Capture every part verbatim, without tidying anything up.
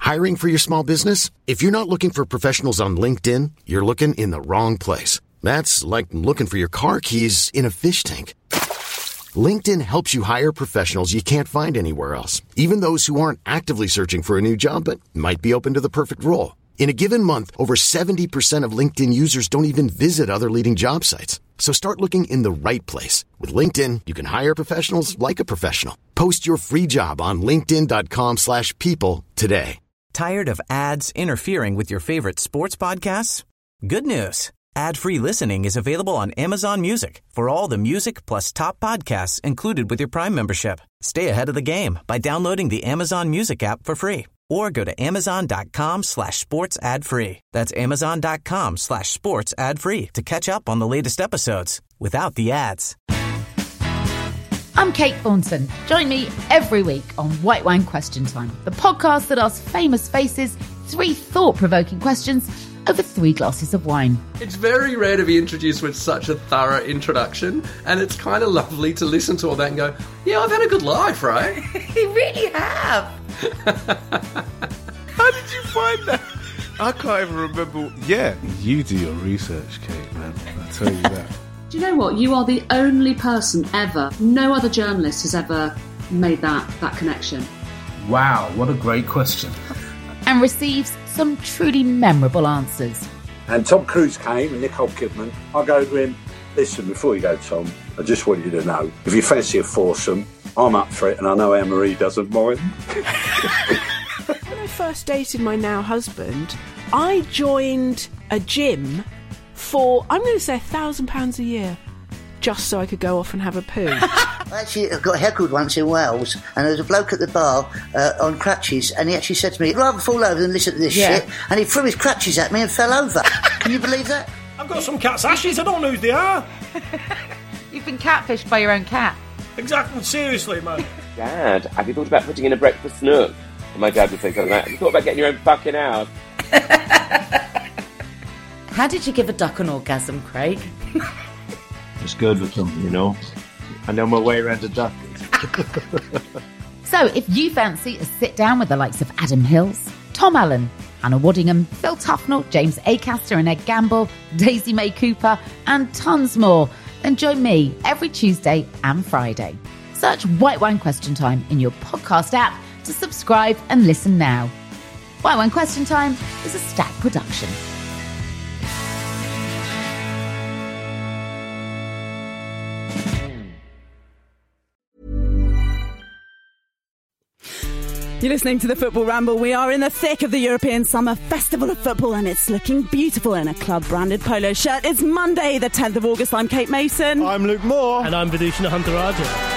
Hiring for your small business? If you're not looking for professionals on LinkedIn, you're looking in the wrong place. That's like looking for your car keys in a fish tank. LinkedIn helps you hire professionals you can't find anywhere else, even those who aren't actively searching for a new job but might be open to the perfect role. In a given month, over seventy percent of LinkedIn users don't even visit other leading job sites. So start looking in the right place. With LinkedIn, you can hire professionals like a professional. Post your free job on linkedin.com slash people today. Tired of ads interfering with your favorite sports podcasts? Good news. Ad-free listening is available on Amazon Music for all the music plus top podcasts included with your Prime membership. Stay ahead of the game by downloading the Amazon Music app for free or go to amazon.com slash sports ad free. That's amazon.com slash sports ad free to catch up on the latest episodes without the ads. I'm Kate Thornton. Join me every week on White Wine Question Time, the podcast that asks famous faces three thought-provoking questions over three glasses of wine. It's very rare to be introduced with such a thorough introduction, and it's kind of lovely to listen to all that and go, yeah, I've had a good life, right? You really have. How did you find that? I can't even remember. Yeah, you do your research, Kate, man. I'll tell you that. Do you know what? You are the only person ever, no other journalist has ever made that, that connection. Wow, what a great question. And receives some truly memorable answers. And Tom Cruise came and Nicole Kidman. I go to him, listen, before you go, Tom, I just want you to know, if you fancy a foursome, I'm up for it, and I know Anne-Marie doesn't mind. When I first dated my now husband, I joined a gym for, I'm going to say, a thousand pounds a year, just so I could go off and have a poo. Actually, I got heckled once in Wales, and there was a bloke at the bar uh, on crutches, and he actually said to me, I'd rather fall over than listen to this Yeah. shit, and he threw his crutches at me and fell over. Can you believe that? I've got some cat's ashes, I don't know who they are. You've been catfished by your own cat. Exactly, seriously, man. Dad, have you thought about putting in a breakfast nook? And my dad would say something like, have you thought about getting your own fucking house? How did you give a duck an orgasm, Craig? It's good with them, you know. I know my way around a duck. So if you fancy a sit-down with the likes of Adam Hills, Tom Allen, Hannah Waddingham, Phil Tufnell, James Acaster and Ed Gamble, Daisy May Cooper, and tons more, then join me every Tuesday and Friday. Search White Wine Question Time in your podcast app to subscribe and listen now. White Wine Question Time is a Stack production. You're listening to the Football Ramble. We are in the thick of the European Summer Festival of Football, and it's looking beautiful in a club-branded polo shirt. It's Monday, the tenth of August. I'm Kate Mason. I'm Luke Moore. And I'm Vidushan Huntaraja.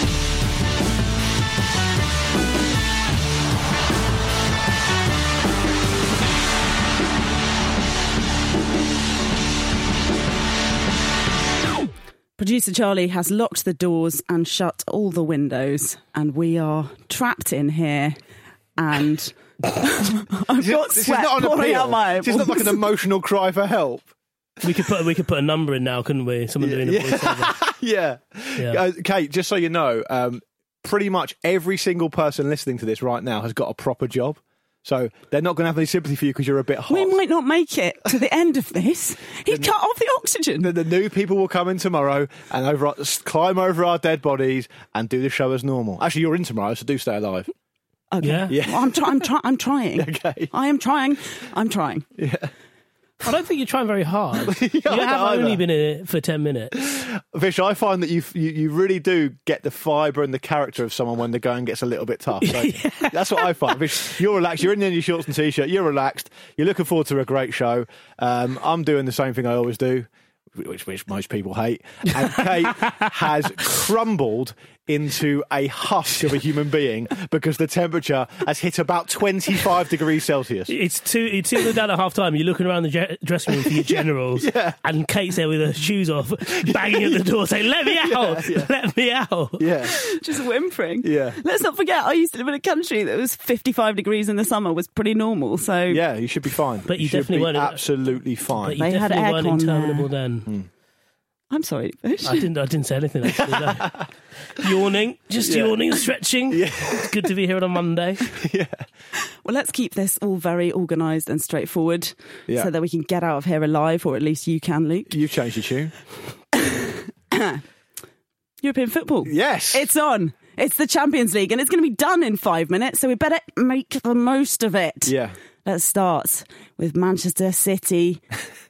Producer Charlie has locked the doors and shut all the windows, and we are trapped in here. And I've got this sweat is not an pouring appeal. out my This is not like an emotional cry for help. We could put we could put a number in now, couldn't we? Someone doing a yeah. voiceover. yeah. yeah. Uh, Kate, just so you know, um, pretty much every single person listening to this right now has got a proper job. So they're not going to have any sympathy for you because you're a bit hot. We might not make it to the end of this. He cut off the oxygen. The, the new people will come in tomorrow and over, climb over our dead bodies and do the show as normal. Actually, you're in tomorrow, so do stay alive. Okay. Yeah. yeah. Well, I'm, try- I'm, try- I'm trying. Okay. I am trying. I'm trying. Yeah. I don't think you're trying very hard. yeah, you have either. only been in it for ten minutes. Vish, I find that you, you you really do get the fibre and the character of someone when the going gets a little bit tough. So yeah. That's what I find. Vish, you're relaxed. You're in your shorts and t-shirt. You're relaxed. You're looking forward to a great show. Um, I'm doing the same thing I always do, which, which most people hate. And Kate has crumbled into a husk of a human being because the temperature has hit about twenty-five degrees Celsius. It's two, it's two minutes down at half time. You're looking around the je- dressing room for your generals, yeah, yeah. and Kate's there with her shoes off, banging at the door saying, let me out, yeah, yeah. let me out. Yeah. Just whimpering. Yeah. Let's not forget, I used to live in a country that was fifty-five degrees in the summer was pretty normal. So yeah, you should be fine. But you, you definitely should be weren't absolutely fine. But you they definitely had weren't aircon interminable there. then. Hmm. I'm sorry, Bush. I didn't. I didn't say anything. Actually, no. Yawning, just Yeah. yawning, stretching. Yeah. It's good to be here on a Monday. Yeah. Well, let's keep this all very organised and straightforward Yeah. so that we can get out of here alive, or at least you can, Luke. You've changed your tune. European football. Yes. It's on. It's the Champions League, and it's going to be done in five minutes, so we better make the most of it. Yeah. Let's start with Manchester City.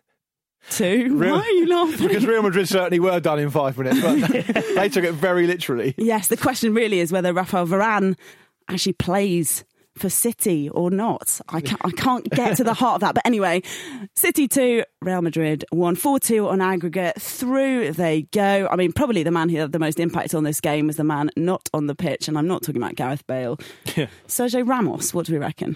Two. Real- Why are you laughing? Because Real Madrid certainly were done in five minutes, but they took it very literally. Yes, the question really is whether Rafael Varane actually plays for City or not. I can't, I can't get to the heart of that. But anyway, City two, Real Madrid one, four two on aggregate. Through they go. I mean, probably the man who had the most impact on this game was the man not on the pitch, and I'm not talking about Gareth Bale. Yeah. Sergio Ramos, what do we reckon?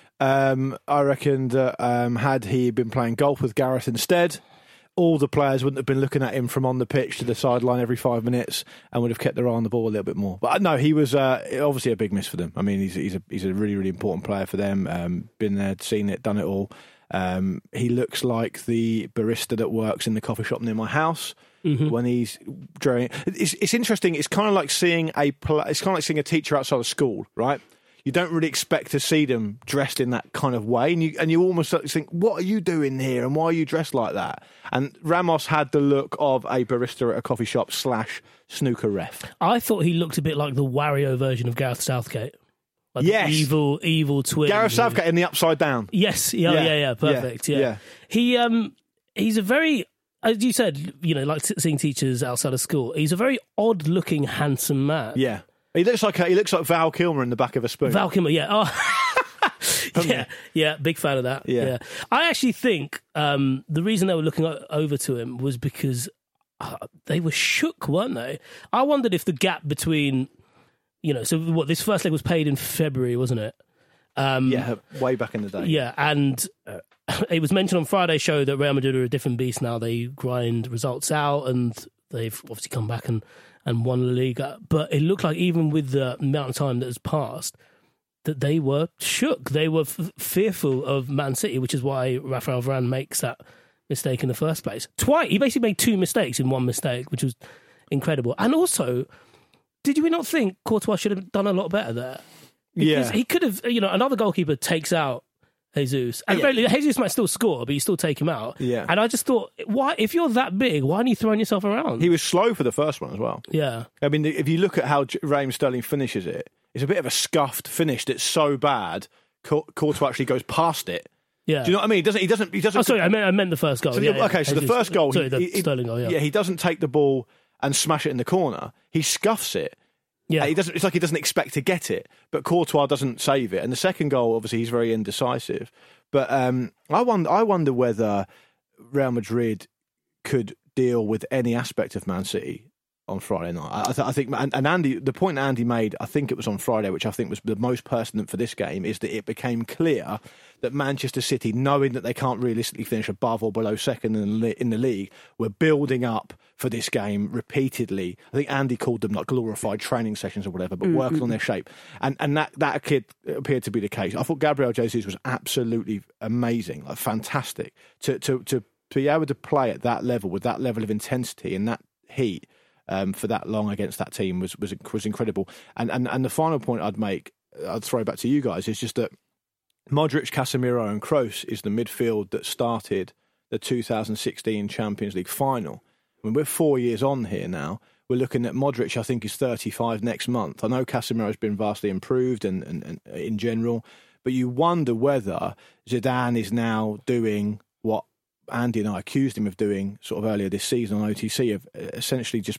Um, I reckon that um, had he been playing golf with Gareth instead, all the players wouldn't have been looking at him from on the pitch to the sideline every five minutes and would have kept their eye on the ball a little bit more. But no, he was uh, obviously a big miss for them. I mean, he's he's a he's a really really important player for them. Um, been there, seen it, done it all. Um, he looks like the barista that works in the coffee shop near my house. Mm-hmm. When he's drawing, it's, it's interesting. It's kind of like seeing a pl- it's kind of like seeing a teacher outside of school, right? You don't really expect to see them dressed in that kind of way, and you and you almost think, "What are you doing here? And why are you dressed like that?" And Ramos had the look of a barista at a coffee shop slash snooker ref. I thought he looked a bit like the Wario version of Gareth Southgate. Like Yes. the evil, evil twin. Gareth Southgate in the upside down. Yes, yeah, yeah, yeah, yeah, perfect. Yeah. Yeah. he um, he's a very, as you said, you know, like seeing teachers outside of school. He's a very odd-looking, handsome man. Yeah, he looks like a, he looks like Val Kilmer in the back of a spoon. Val Kilmer, yeah. Oh. yeah, yeah, big fan of that. Yeah. Yeah, I actually think um, the reason they were looking o- over to him was because uh, they were shook, weren't they? I wondered if the gap between, you know, so what this first leg was paid in February, wasn't it? Um, yeah, way back in the day. Yeah, and uh, it was mentioned on Friday's show that Real Madrid are a different beast now. They grind results out, and they've obviously come back and, and won La Liga. But it looked like even with the amount of time that has passed, that they were shook. They were f- fearful of Man City, which is why Rafael Varane makes that mistake in the first place. Twice. He basically made two mistakes in one mistake, which was incredible. And also, did you not think Courtois should have done a lot better there? Because Yeah. he could have, you know, another goalkeeper takes out Jesus. And Yeah. really, Jesus might still score, but you still take him out. Yeah. And I just thought, why? If you're that big, why aren't you throwing yourself around? He was slow for the first one as well. Yeah. I mean, if you look at how J- Raheem Sterling finishes it, it's a bit of a scuffed finish that's so bad, Cour- Courtois actually goes past it. Yeah. Do you know what I mean? He doesn't. He doesn't. He doesn't. Oh, sorry, I meant, I meant the first goal. So yeah, the, yeah. okay, so the Jesus- first goal, Sorry, he, the he, Sterling goal, yeah. yeah, he doesn't take the ball and smash it in the corner. He scuffs it. Yeah. Uh, he doesn't. It's like he doesn't expect to get it, but Courtois doesn't save it. And the second goal, obviously, he's very indecisive. But um, I wonder. I wonder whether Real Madrid could deal with any aspect of Man City on Friday night. I, th- I think, and, and Andy, the point Andy made, I think it was on Friday, which I think was the most pertinent for this game, is that it became clear that Manchester City, knowing that they can't realistically finish above or below second in the, in the league, were building up for this game repeatedly. I think Andy called them like glorified training sessions or whatever, but Mm-hmm. working on their shape. And and that, that appeared, appeared to be the case. I thought Gabriel Jesus was absolutely amazing, like fantastic. To, to, to be able to play at that level, with that level of intensity and that heat, Um, for that long against that team was was was incredible. And and and the final point I'd make, I'd throw back to you guys, is just that Modric, Casemiro, and Kroos is the midfield that started the two thousand sixteen Champions League final. I mean, we're four years on here now. We're looking at Modric, I think, is thirty-five next month. I know Casemiro's been vastly improved and, and, and in general, but you wonder whether Zidane is now doing what Andy and I accused him of doing sort of earlier this season on O T C, of essentially just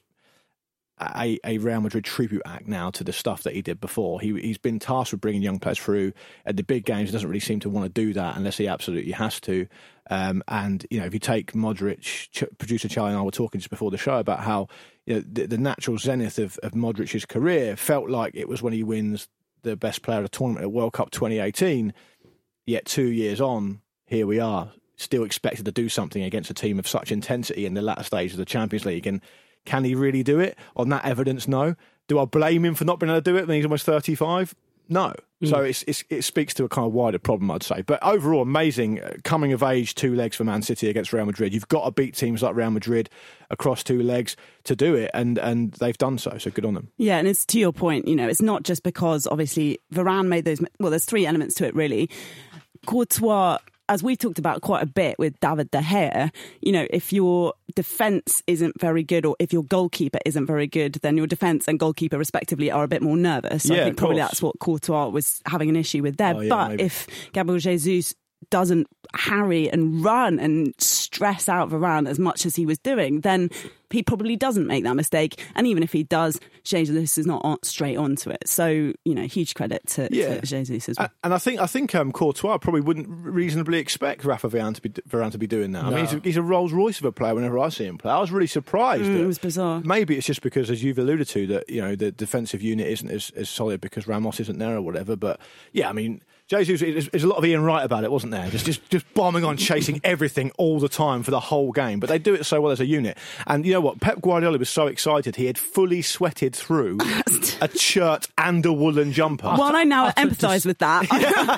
a, a Real Madrid tribute act now to the stuff that he did before. He, he's been tasked with bringing young players through. At the big games, he doesn't really seem to want to do that unless he absolutely has to. Um, and, you know, if you take Modric, Ch- producer Charlie and I were talking just before the show about how, you know, the, the natural zenith of, of Modric's career felt like it was when he wins the best player of the tournament at World Cup twenty eighteen. Yet two years on, here we are, still expected to do something against a team of such intensity in the latter stage of the Champions League. And can he really do it? On that evidence, no. Do I blame him for not being able to do it when he's almost thirty-five? No. Mm. So it's, it's, it speaks to a kind of wider problem, I'd say. But overall, amazing uh, coming of age two legs for Man City against Real Madrid. You've got to beat teams like Real Madrid across two legs to do it, and, and they've done so, so good on them. Yeah, and it's to your point, you know, it's not just because, obviously, Varane made those... Well, there's three elements to it, really. Courtois, as we talked about quite a bit with David De Gea, you know, if your defence isn't very good or if your goalkeeper isn't very good, then your defence and goalkeeper respectively are a bit more nervous. So Yeah, I think of probably course. that's what Courtois was having an issue with there. Oh, yeah, but maybe. if Gabriel Jesus doesn't harry and run and stress out Varane as much as he was doing, then he probably doesn't make that mistake. And even if he does, Jesus is not on, straight onto it. So, you know, huge credit to, Yeah. to Jesus as well. And I think I think um, Courtois probably wouldn't reasonably expect Rafa Varane to be Varane to be doing that. I mean, No. he's a, he's a Rolls Royce of a player. Whenever I see him play, I was really surprised. Mm, that it was bizarre. Maybe it's just because, as you've alluded to, that you know the defensive unit isn't as, as solid because Ramos isn't there or whatever. But yeah, I mean, Jesus, there's there's a lot of Ian Wright about it, wasn't there? Just just just bombing on, chasing everything all the time for the whole game. But they do it so well as a unit. And you know what? Pep Guardiola was so excited he had fully sweated through a shirt and a woolen jumper. While I now empathise with that,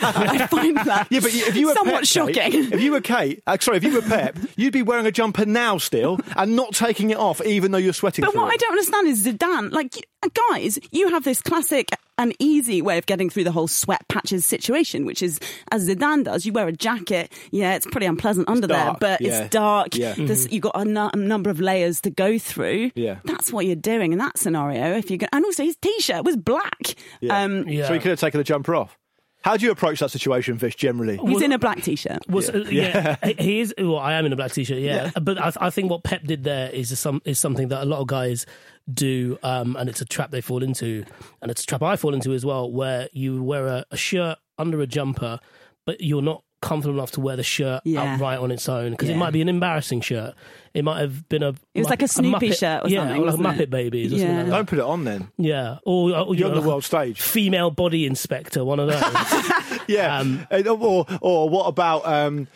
I find that Yeah, but if you were somewhat Pep, shocking. Kate, if you were Kate, uh, sorry, if you were Pep, you'd be wearing a jumper now still and not taking it off, even though you're sweating. But through what I it. don't understand is Zidane. Like, y- guys, you have this classic and easy way of getting through the whole sweat patches situation, which is, as Zidane does, you wear a jacket. Yeah, it's pretty unpleasant under dark, there, but yeah. it's dark. Yeah. There's, you've got a, nu- a number of layers to go through. Yeah. That's what you're doing in that scenario. If you're go- and also his t-shirt was black. Yeah. Um, Yeah. So he could have taken the jumper off. How do you approach that situation, Vish, generally? He's in a black t-shirt. Was, uh, yeah, he he is. Well, I am in a black t-shirt. Yeah, but I, I think what Pep did there is some is something that a lot of guys do, um, and it's a trap they fall into, and it's a trap I fall into as well, where you wear a, a shirt under a jumper, but you're not comfortable enough to wear the shirt Yeah. outright on its own because Yeah. it might be an embarrassing shirt. It might have been a. It was like a Snoopy Muppet, shirt or yeah, something, or like wasn't Muppet it? Babies. Or Yeah. something like that. Don't put it on then. Yeah, or, or you You're know, on the like world stage. female body inspector, one of those. Yeah. Um, Uh, or, or what about um,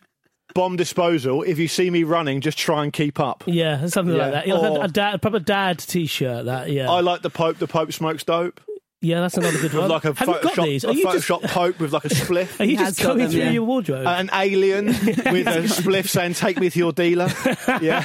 bomb disposal? If you see me running, just try and keep up. Yeah, something Yeah. like that. Yeah, like Or- a, a, dad, a proper dad t-shirt. That yeah. I like the Pope. The Pope smokes dope. Yeah, that's another good With one. like a Have you got Photoshop, these? a Are you Photoshop just, Pope with like a spliff. are you He just has got going them, through yeah. your wardrobe? An alien with a spliff saying, "Take me to your dealer." Yeah,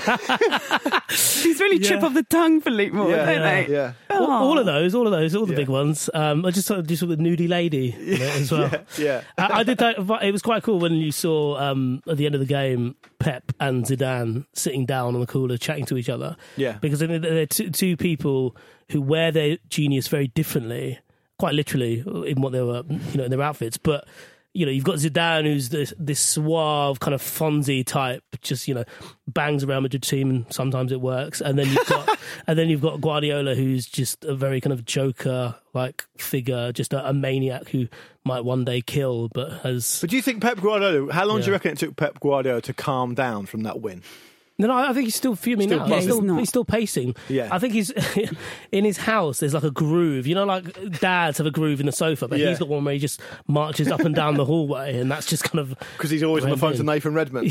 These really trip Yeah. off the tongue for Luke Moore, yeah, don't they? yeah. all, Oh. all of those, all of those, all the Yeah. big ones. Um, I just sort of just with the nudie lady in it as well. yeah. I, I did that. It was quite cool when you saw um, at the end of the game Pep and Zidane sitting down on the cooler chatting to each other. Yeah. because they're, they're two, two people who wear their genius very differently, quite literally in what they were, you know, in their outfits, but. You know, you've got Zidane, who's this this suave kind of Fonzie type, just you know, bangs around Madrid team, and sometimes it works. And then you've got, and then you've got Guardiola, who's just a very kind of Joker like figure, just a, a maniac who might one day kill, but has. But do you think Pep Guardiola? How long do you Yeah. reckon it took Pep Guardiola to calm down from that win? No, no, I think he's still fuming Still now. buzzing. He's still, He's not. he's still pacing. Yeah. I think he's in his house. There's like a groove. You know, like dads have a groove in the sofa, but Yeah. he's got one where he just marches up and down the hallway, and that's just kind of Because he's always on the phone to Nathan Redmond.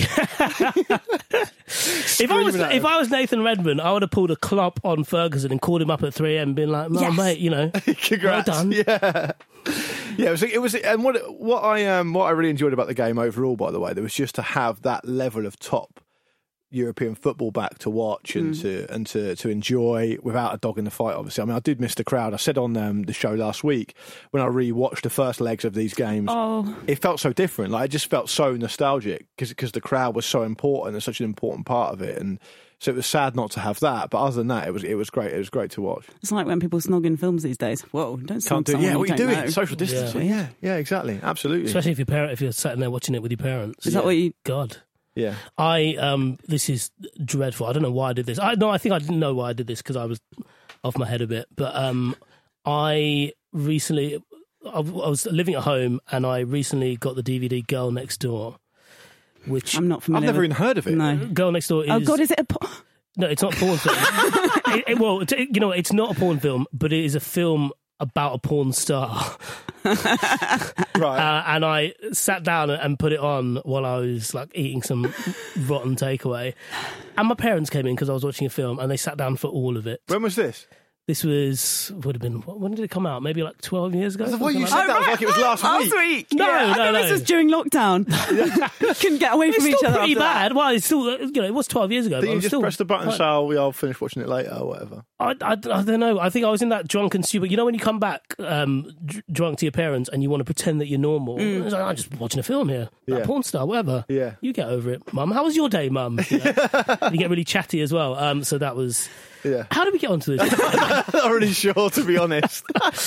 If I was Screaming at if him. I was Nathan Redmond, I would have pulled a clop on Ferguson and called him up at three a.m. and been like, "No, Yes. mate, you know, Congrats. well done." Yeah. Yeah, it was, it was, and what what I um what I really enjoyed about the game overall, by the way, there was just to have that level of top European football back to watch and Mm. to and to to enjoy without a dog in the fight. Obviously, I mean, I did miss the crowd. I said on um, the show last week when I re-watched the first legs of these games, Oh. it felt so different. Like it just felt so nostalgic because the crowd was so important and such an important part of it, and so it was sad not to have that. But other than that, it was it was great. It was great to watch. It's like when people snog in films these days. Whoa, don't snog Can't do someone yeah. you What are you don't doing? know. Social distancing. Yeah. yeah, exactly, absolutely. Especially if your parent, if you're sitting there watching it with your parents. Is that what you... God. Yeah. I um this is dreadful. I don't know why I did this. I no, I think I didn't know why I did this because I was off my head a bit. But um, I recently I, I was living at home and I recently got the D V D Girl Next Door, which I'm not familiar I've never with- even heard of it. No. Girl Next Door is. Oh, God, is it a... Po- No, it's not a porn film. it, it, well, it, you know, it's not a porn film, but it is a film about a porn star. Right. Uh, and I sat down and put it on while I was like eating some rotten takeaway. And my parents came in because I was watching a film, and they sat down for all of it. When was this? This was would have been when did it come out? Maybe like twelve years ago. The way you like said that. that was like it was last week. Last week. No, yeah, no, I no. This was during lockdown. Couldn't get away from It's each still other. pretty after that. bad. Well, it's still you know it was twelve years ago. Did but you I'm just still, press the button and I, say, "Oh, I'll finish watching it later" or whatever? I, I, I don't know. I think I was in that drunken stupid. You know when you come back um, dr- drunk to your parents and you want to pretend that you're normal. Mm. It's like, I'm just watching a film here. Like Yeah. porn star, whatever. Yeah. You get over it, Mum. How was your day, Mum? You know? You get really chatty as well. Um, so that was. Yeah. How did we get onto this? Not really sure, to be honest.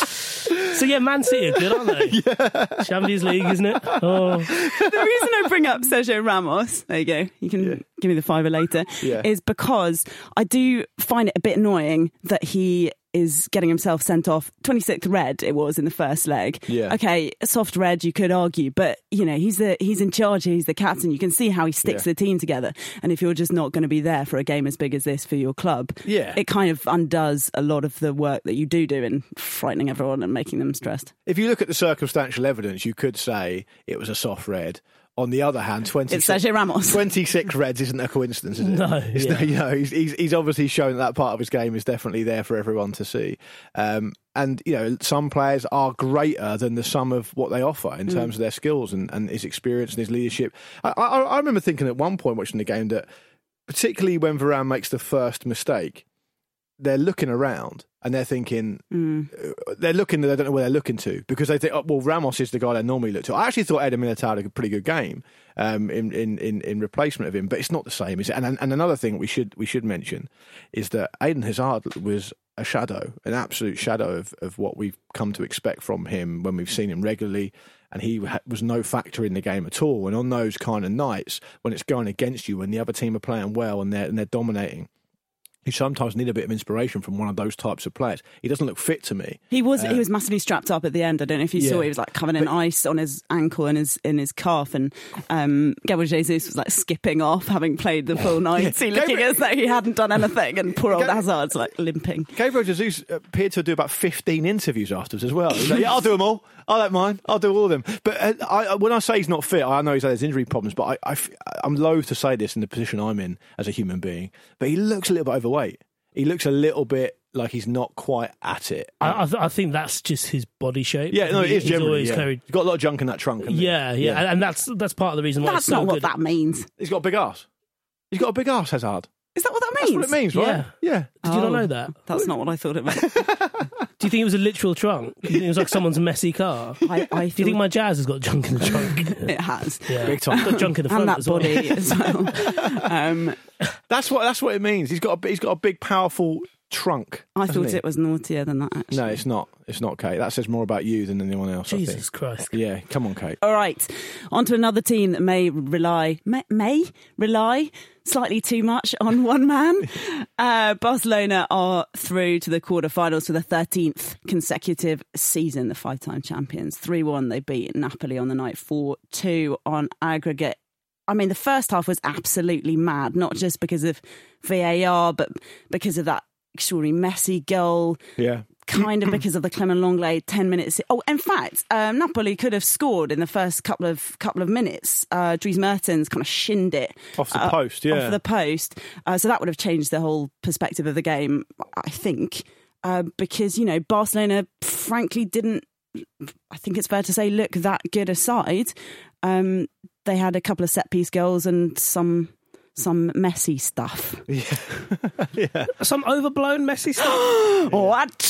So yeah, Man City are good, aren't they? Yeah. Champions League, isn't it? Oh. The reason I bring up Sergio Ramos, there you go, you can Yeah. give me the fiver later, Yeah. is because I do find it a bit annoying that he is getting himself sent off. twenty-sixth red it was in the first leg. Yeah. Okay, a soft red you could argue, but you know, he's the he's in charge, he's the captain. You can see how he sticks Yeah. the team together. And if you're just not going to be there for a game as big as this for your club, Yeah. it kind of undoes a lot of the work that you do do in frightening everyone and making them stressed. If you look at the circumstantial evidence, you could say it was a soft red. On the other hand, twenty-six, It's Sergio Ramos. twenty-six reds isn't a coincidence, is it? No, It's yeah. no- you know, he's, he's he's obviously shown that, that part of his game is definitely there for everyone to see. Um, and you know, some players are greater than the sum of what they offer in terms of their skills and, and his experience and his leadership. I, I, I remember thinking at one point watching the game that, particularly when Varane makes the first mistake, they're looking around and they're thinking, Mm. uh, they're looking, they don't know where they're looking to because they think, oh, well, Ramos is the guy they normally look to. I actually thought Eder Militao had a pretty good game um, in, in, in, in replacement of him, but it's not the same, is it? And, and another thing we should we should mention is that Eden Hazard was a shadow, an absolute shadow of, of what we've come to expect from him when we've seen him regularly. And he ha- was no factor in the game at all. And on those kind of nights, when it's going against you, when the other team are playing well and they're, and they're dominating, you sometimes need a bit of inspiration from one of those types of players. He doesn't look fit to me. He was Uh, he was massively strapped up at the end. I don't know if you Yeah. saw. He was like covered in But- ice on his ankle and his in his calf, and um, Gabriel Jesus was like skipping off, having played the full night, Yeah. looking Gabriel- as though he hadn't done anything, and poor old Ga- Hazard's like limping. Gabriel Jesus appeared to do about fifteen interviews afterwards as well. He's like, yeah, I'll do them all. I don't mind. I'll do all of them. But uh, I, when I say he's not fit, I know he's had his injury problems, but I, I f- I'm loath to say this in the position I'm in as a human being, but he looks a little bit overweight. He looks a little bit like he's not quite at it. I, I, th- I think that's just his body shape. Yeah, no, it He- is he's generally. always Yeah. carried. He's got a lot of junk in that trunk. hasn't he? Yeah, yeah, And, and that's that's part of the reason why That's it's so not what good. that means. He's got a big ass. He's got a big ass, Hazard. Is that what that That's means? what it means, right? Yeah. Yeah. Did you Oh, not know that? That's not what I thought it meant. Do you think it was a literal trunk? Do you think it was like someone's messy car? I, I Do you think my Jazz has got junk in the trunk? it has? Yeah, Big time. It's got junk in the front And that as well. body as well. Um, That's what that's what it means. He's got a, he's got a big, powerful trunk. I hasn't thought he? it was naughtier than that. Actually. No, it's not. It's not, Kate. That says more about you than anyone else. I Jesus think. Christ. Yeah, come on, Kate. All right, on to another team that may rely may, may rely slightly too much on one man. Uh, Barcelona are through to the quarterfinals for the thirteenth consecutive season. The five-time champions, three one. They beat Napoli on the night, four two on aggregate. I mean, the first half was absolutely mad, not just because of V A R, but because of that extraordinary Messi goal. Yeah. Kind of because of the Clement Longley ten minutes. Oh, in fact, um, Napoli could have scored in the first couple of couple of minutes. Uh, Dries Mertens kind of shinned it Off the uh, post, yeah. off the post. Uh, so that would have changed the whole perspective of the game, I think, uh, because you know Barcelona, frankly, didn't. I think it's fair to say, look that good aside. Um, they had a couple of set piece goals and some. Some messy stuff. Yeah. yeah. Some overblown messy stuff. What?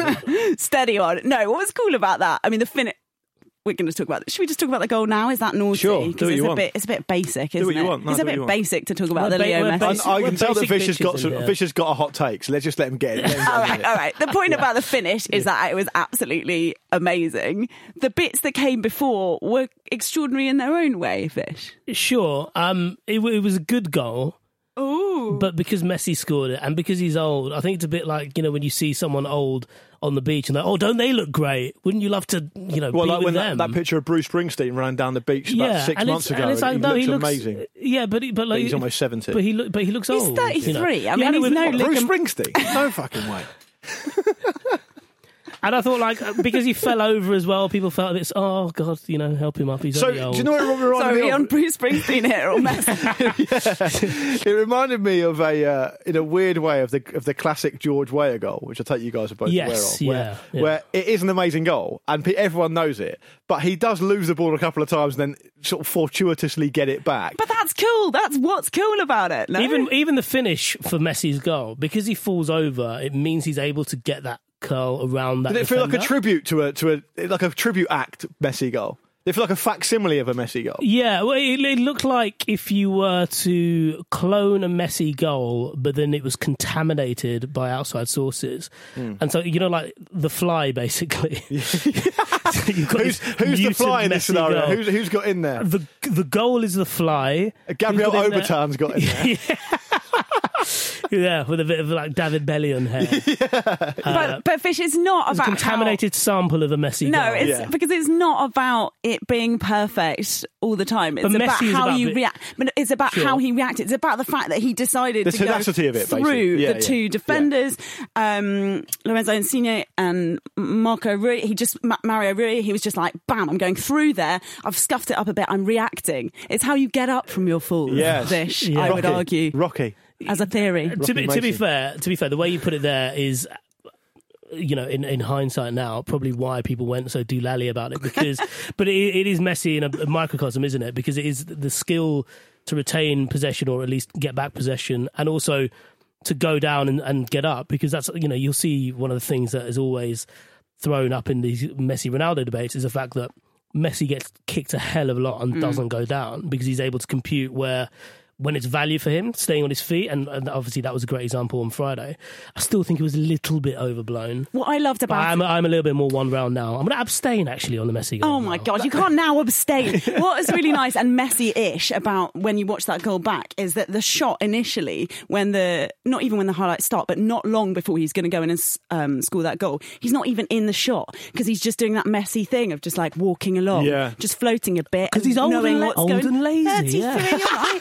Steady on. No, what was cool about that? I mean, the finish. We're going to talk about. Should we just talk about the goal now? Is that naughty? Sure, do Because what it's you a want. bit. It's a bit basic, Do isn't what you it? want. No, it's do a what bit you want. basic to talk about We're the ba- Leo we're Messi. basic- I, I we're can tell that basic Fish has got bitches some, in here. Fish has got a hot take, so let's just let him get it. Let him all get right, it. all right. The point about the finish is that it was absolutely amazing. The bits that came before were extraordinary in their own way. Fish. Sure, um, it, w- it was a good goal. Ooh. But because Messi scored it and because he's old, I think it's a bit like, you know, when you see someone old on the beach and like, oh, don't they look great? Wouldn't you love to, you know, Well, be like with when that, them? that picture of Bruce Springsteen ran down the beach about yeah, six and months it's, ago, and it's like, he no, looks he looks amazing. Yeah, but he, but like But he's almost seventy. But he look, but he looks He's old. thirty-three. You know? I mean, Yeah, he's but- no What, Bruce ligam- Springsteen? No fucking way. And I thought, like, because he fell over as well, people felt a bit, oh, God, you know, help him up. He's So, only do old. you know what it reminded Sorry, me of? on Bruce Springsteen here or Messi. Yeah. It reminded me of a, uh, in a weird way, of the of the classic George Weah goal, which I take you guys are both Yes, aware of. yeah, Where, yeah. where it is an amazing goal, and pe- everyone knows it, but he does lose the ball a couple of times and then sort of fortuitously get it back. But that's cool. That's what's cool about it. No? Even even the finish for Messi's goal, because he falls over, it means he's able to get that curl around that. Did it feel like a defender. tribute to a to a like a tribute act Messi goal? Did it feel like a facsimile of a Messi goal? Yeah, well, it, it looked like if you were to clone a Messi goal, but then it was contaminated by outside sources. Mm. And so, you know, like The Fly, basically. So you've got Who's, this who's the mutant fly in this Messi scenario? goal. Who's, who's got in there? The the goal is The Fly. Gabriel Who's got in there? Obertan's got in there. Yeah, with a bit of like David Bellion hair. Uh, but, but Fish, it's not it's a about contaminated sample of a Messi No, goal. it's Yeah. because it's not about it being perfect all the time. It's But about Messi is how about you bit- react. But it's about Sure. how he reacted. It's about the fact that he decided The to tenacity go of it, through basically. Yeah, the yeah. two defenders, um, Lorenzo Insigne and Marco Rui. He just Ma- Mario Rui. He was just like, bam! I'm going through there. I've scuffed it up a bit. I'm reacting. It's how you get up from your fall. Yes. Fish. Yeah. I would Rocky. argue Rocky. as a theory. to be, to be Mason. fair, to be fair, the way you put it there is, you know, in, in hindsight now, probably why people went so doolally about it. Because, but it, it is Messi in a, a microcosm, isn't it? Because it is the skill to retain possession or at least get back possession, and also to go down and, and get up. Because that's, you know, you'll see one of the things that is always thrown up in these Messi Ronaldo debates is the fact that Messi gets kicked a hell of a lot and Mm. doesn't go down because he's able to compute where. When it's value for him, staying on his feet, and, and obviously that was a great example on Friday. I still think it was a little bit overblown. What I loved But about I'm, I'm a little bit more one round now. I'm going to abstain actually on the Messi goal. Oh my now. God, you can't now abstain. What is really nice and Messi-ish about when you watch that goal back is that the shot initially, when the, not even when the highlights start, but not long before he's going to go in and um, score that goal, he's not even in the shot because he's just doing that Messi thing of just like walking along, Yeah. just floating a bit. Because he's old knowing and, la- what's old going and lazy. thirty-three, Yeah. all right.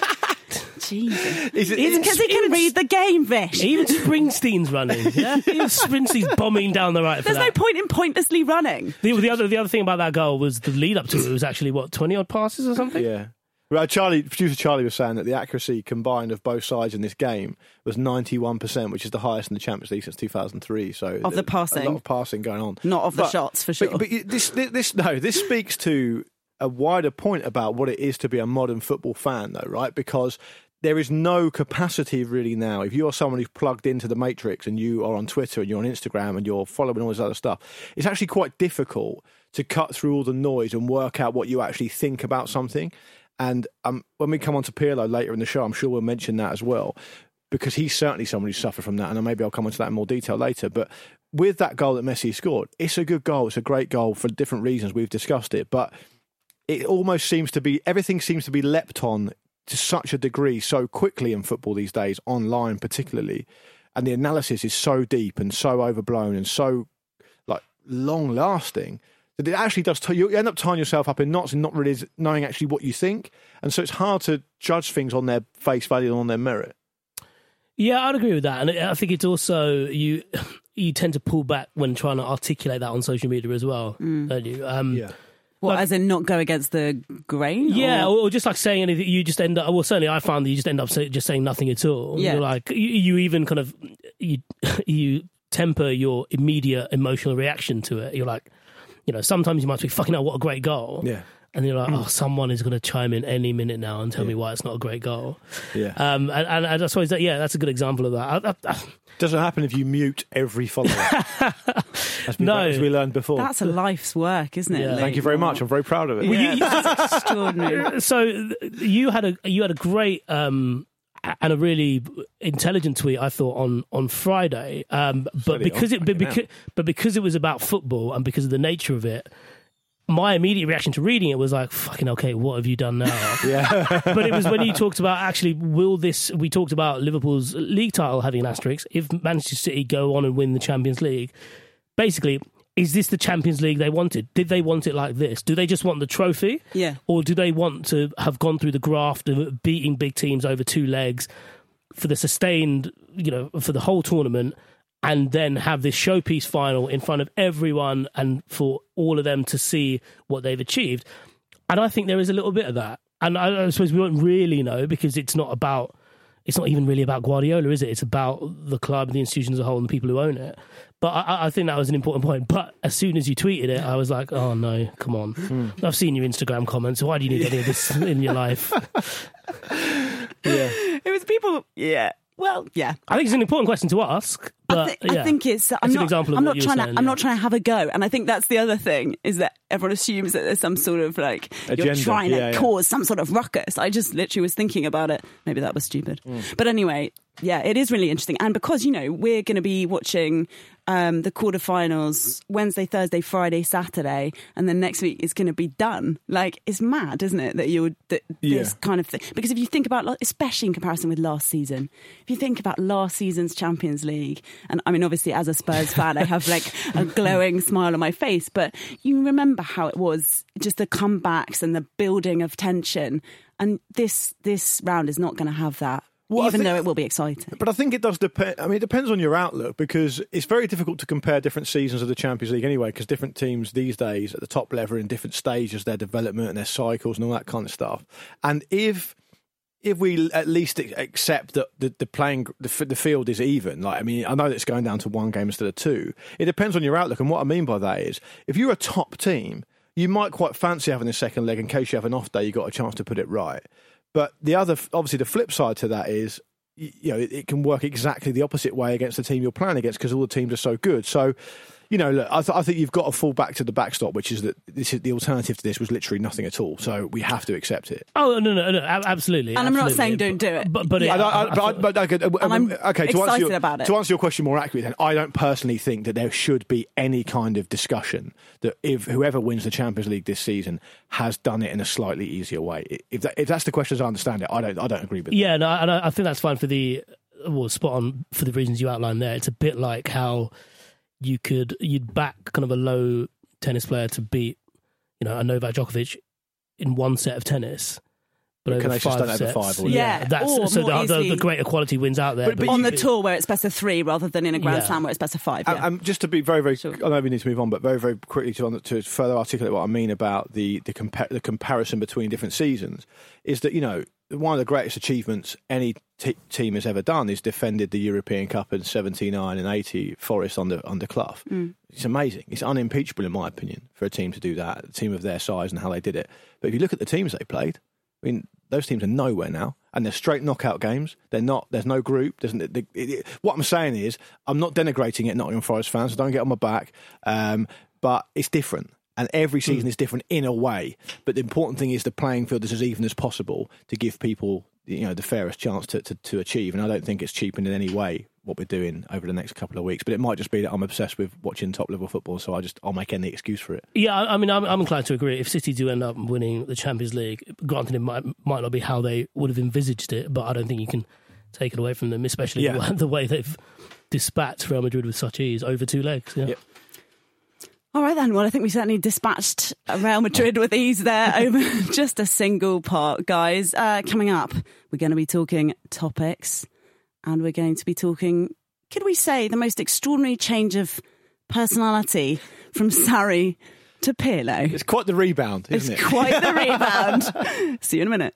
Jesus. Is it- It's because he can read the game, Vish. Even Springsteen's running. Yeah, even Springsteen's bombing down the right for There's no that. point in pointlessly running. The, the other the other thing about that goal was the lead up to it was actually what twenty odd passes or something. Yeah. Well, Charlie, producer Charlie was saying that the accuracy combined of both sides in this game was ninety-one percent, which is the highest in the Champions League since two thousand three. So Of the a passing. lot of passing going on, Not of the But- shots, for sure. But, but this, this, this, no, this speaks to a wider point about what it is to be a modern football fan, though, right? Because there is no capacity really now. If you're someone who's plugged into the matrix and you are on Twitter and you're on Instagram and you're following all this other stuff, it's actually quite difficult to cut through all the noise and work out what you actually think about something. And um, when we come on to Pirlo later in the show, I'm sure we'll mention that as well, because he's certainly someone who's suffered from that. And maybe I'll come on to that in more detail later. But with that goal that Messi scored, it's a good goal. It's a great goal for different reasons. We've discussed it. But it almost seems to be, everything seems to be leapt on to such a degree so quickly in football these days, online particularly. And the analysis is so deep and so overblown and so like long lasting that it actually does, t- you end up tying yourself up in knots and not really knowing actually what you think. And so it's hard to judge things on their face value and on their merit. Yeah, I'd agree with that, and I think it's also you. You tend to pull back when trying to articulate that on social media as well, Mm. don't you? Um, yeah. What, as in not go against the grain? Yeah, or- or, or just like saying anything, you just end up. Well, certainly, I found that you just end up say, just saying nothing at all. Yeah. You're like you, you even kind of you you temper your immediate emotional reaction to it. You're like, you know, sometimes you might be fucking out. What a great goal! Yeah. And you're like, oh, someone is going to chime in any minute now and tell me why it's not a great goal. Yeah. Um, and, and, and I suppose that, yeah, that's a good example of that. I, I, I, Doesn't happen if you mute every follower. as, we, No. as we learned before. That's a life's work, isn't it? Yeah. Lee? Thank you very much. I'm very proud of it. Well, you- Yeah, that's extraordinary. so th- you had a you had a great um, and a really intelligent tweet, I thought, on on Friday. Um, but Steady because on, it but fucking because, but because it was about football and because of the nature of it, my immediate reaction to reading it was like, fucking okay, what have you done now? Yeah. But it was when you talked about actually, will this, we talked about Liverpool's league title having an asterisk. If Manchester City go on and win the Champions League, basically, is this the Champions League they wanted? Did they want it like this? Do they just want the trophy? Yeah. Or do they want to have gone through the graft of beating big teams over two legs for the sustained, you know, for the whole tournament? and then have this showpiece final in front of everyone and for all of them to see what they've achieved. And I think there is a little bit of that. And I, I suppose we won't really know because it's not about, it's not even really about Guardiola, is it? It's about the club, the institution as a whole, and the people who own it. But I, I think that was an important point. But as soon as you tweeted it, I was like, oh no, come on. Mm. I've seen your Instagram comments. Why do you need any of this in your life? Yeah. It was people, yeah. Well, yeah. I think it's an important question to ask. But, I, th- yeah. I think it's. I'm it's not. An example of I'm what not you were trying saying, to. I'm yeah. not trying to have a go. And I think that's the other thing is that everyone assumes that there's some sort of like Agenda. you're trying yeah, to yeah. cause some sort of ruckus. I just literally was thinking about it. Maybe that was stupid. Mm. But anyway, yeah, it is really interesting. And because you know we're going to be watching um, the quarterfinals Wednesday, Thursday, Friday, Saturday, and then next week is going to be done. Like it's mad, isn't it? That you would that Yeah. this kind of thing. Because if you think about, like, especially in comparison with last season, if you think about last season's Champions League, and I mean obviously as a Spurs fan, I have like a glowing smile on my face. But you remember how it was, just the comebacks and the building of tension. And this this round is not going to have that. Well, I even think- though it will be exciting. But I think it does depend. I mean, it depends on your outlook because it's very difficult to compare different seasons of the Champions League anyway, because different teams these days at the top level are in different stages of their development and their cycles and all that kind of stuff. And if if we at least accept that the, the playing the, the field is even, like I mean, I know that it's going down to one game instead of two. It depends on your outlook, and what I mean by that is, if you're a top team, you might quite fancy having a second leg in case you have an off day. You got a chance to put it right. But the other, obviously, the flip side to that is, you know, it, it can work exactly the opposite way against the team you're playing against because all the teams are so good. So, you know, look, I, th- I think you've got to fall back to the backstop, which is that this is the alternative to this was literally nothing at all. So we have to accept it. Oh no, no, no, absolutely. And I'm not absolutely. saying don't do it. But, but, Yeah. it, I, I, but, I, but okay, And I'm okay, to answer, excited your, about it. to answer your question more accurately, then I don't personally think that there should be any kind of discussion that if whoever wins the Champions League this season has done it in a slightly easier way. If, that, if that's the question as I understand it, I don't, I don't agree with. Yeah, no, and I, I think that's fine for the well, spot on for the reasons you outlined there. It's a bit like how you could you'd back kind of a low tennis player to beat, you know, a Novak Djokovic in one set of tennis. But Can over they just five done it over sets, five or- Yeah, yeah, that's or so more the, the, easily- the greater quality wins out there. But- but on you- the tour where it's best of three rather than in a Grand Yeah. Slam where it's best of five. And, Yeah. and just to be very, very, I know we need to move on, but very, very quickly to, to further articulate what I mean about the the, compa- the comparison between different seasons is that, you know, one of the greatest achievements any t- team has ever done is defended the European Cup in seventy-nine and eighty, Forest under under Clough. Mm. It's amazing. It's unimpeachable, in my opinion, for a team to do that, a team of their size and how they did it. But if you look at the teams they played, I mean, those teams are nowhere now, and they're straight knockout games. They're not. There's no group. There's, it, it, it, what I'm saying is, I'm not denigrating it, Nottingham Forest fans, so don't get on my back. Um, but it's different, and every season mm. is different in a way. But the important thing is the playing field is as even as possible to give people, you know, the fairest chance to, to, to achieve. And I don't think it's cheapened in any way what we're doing over the next couple of weeks. But it might just be that I'm obsessed with watching top level football, so I just I'll make any excuse for it. Yeah, I I mean, I'm, I'm inclined to agree. If City do end up winning the Champions League, granted, it might might not be how they would have envisaged it, but I don't think you can take it away from them, especially Yeah. the, way, the way they've dispatched Real Madrid with such ease over two legs. Yeah. Yep. All right then, well I think we certainly dispatched Real Madrid with ease there over just a single part, guys. Uh, coming up, we're going to be talking topics and we're going to be talking, could we say, the most extraordinary change of personality from Sarri to Pirlo. It's quite the rebound, isn't it's it? It's quite the rebound. See you in a minute.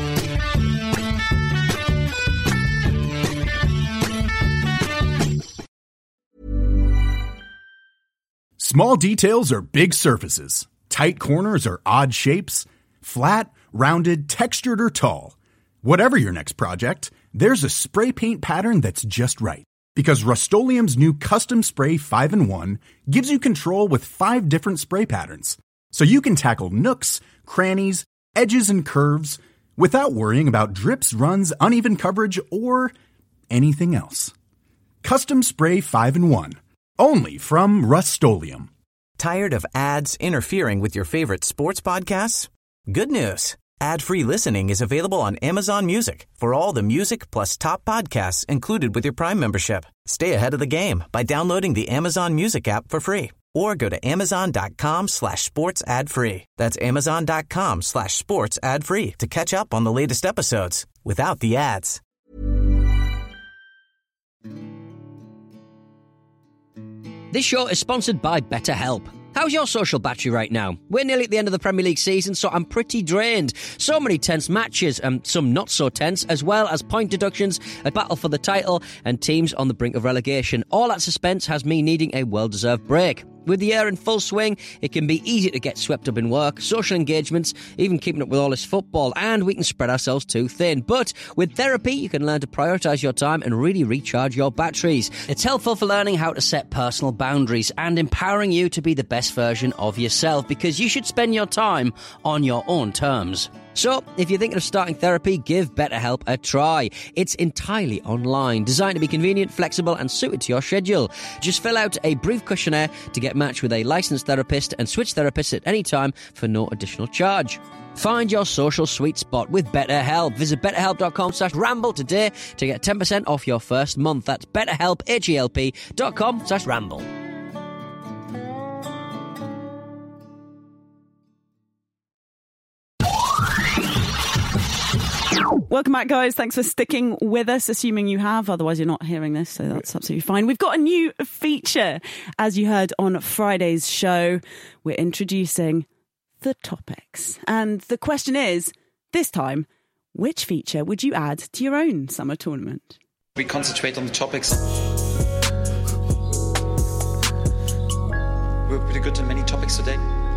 Small details are big surfaces. Tight corners are odd shapes. Flat, rounded, textured, or tall. Whatever your next project, there's a spray paint pattern that's just right. Because Rust-Oleum's new Custom Spray five in one gives you control with five different spray patterns. So you can tackle nooks, crannies, edges, and curves without worrying about drips, runs, uneven coverage, or anything else. Custom Spray five in one. Only from Rust-Oleum. Tired of ads interfering with your favorite sports podcasts? Good news. Ad-free listening is available on Amazon Music for all the music plus top podcasts included with your Prime membership. Stay ahead of the game by downloading the Amazon Music app for free or go to amazon.com slash sports ad free. That's amazon.com slash sports ad free to catch up on the latest episodes without the ads. This show is sponsored by BetterHelp. How's your social battery right now? We're nearly at the end of the Premier League season, so I'm pretty drained. So many tense matches, and some not so tense, as well as point deductions, a battle for the title, and teams on the brink of relegation. All that suspense has me needing a well-deserved break. With the year in full swing, it can be easy to get swept up in work, social engagements, even keeping up with all this football, and we can spread ourselves too thin. But with therapy, you can learn to prioritise your time and really recharge your batteries. It's helpful for learning how to set personal boundaries and empowering you to be the best version of yourself, because you should spend your time on your own terms. So, if you're thinking of starting therapy, give BetterHelp a try. It's entirely online, designed to be convenient, flexible, and suited to your schedule. Just fill out a brief questionnaire to get matched with a licensed therapist and switch therapists at any time for no additional charge. Find your social sweet spot with BetterHelp. Visit betterhelp.com slash ramble today to get ten percent off your first month. That's betterhelp, H-E-L-P dot com slash ramble. Welcome back, guys. Thanks for sticking with us, assuming you have. Otherwise, you're not hearing this, so that's absolutely fine. We've got a new feature. As you heard on Friday's show, we're introducing the topics. And the question is, this time, which feature would you add to your own summer tournament? We concentrate on the topics. We're pretty good on many topics today.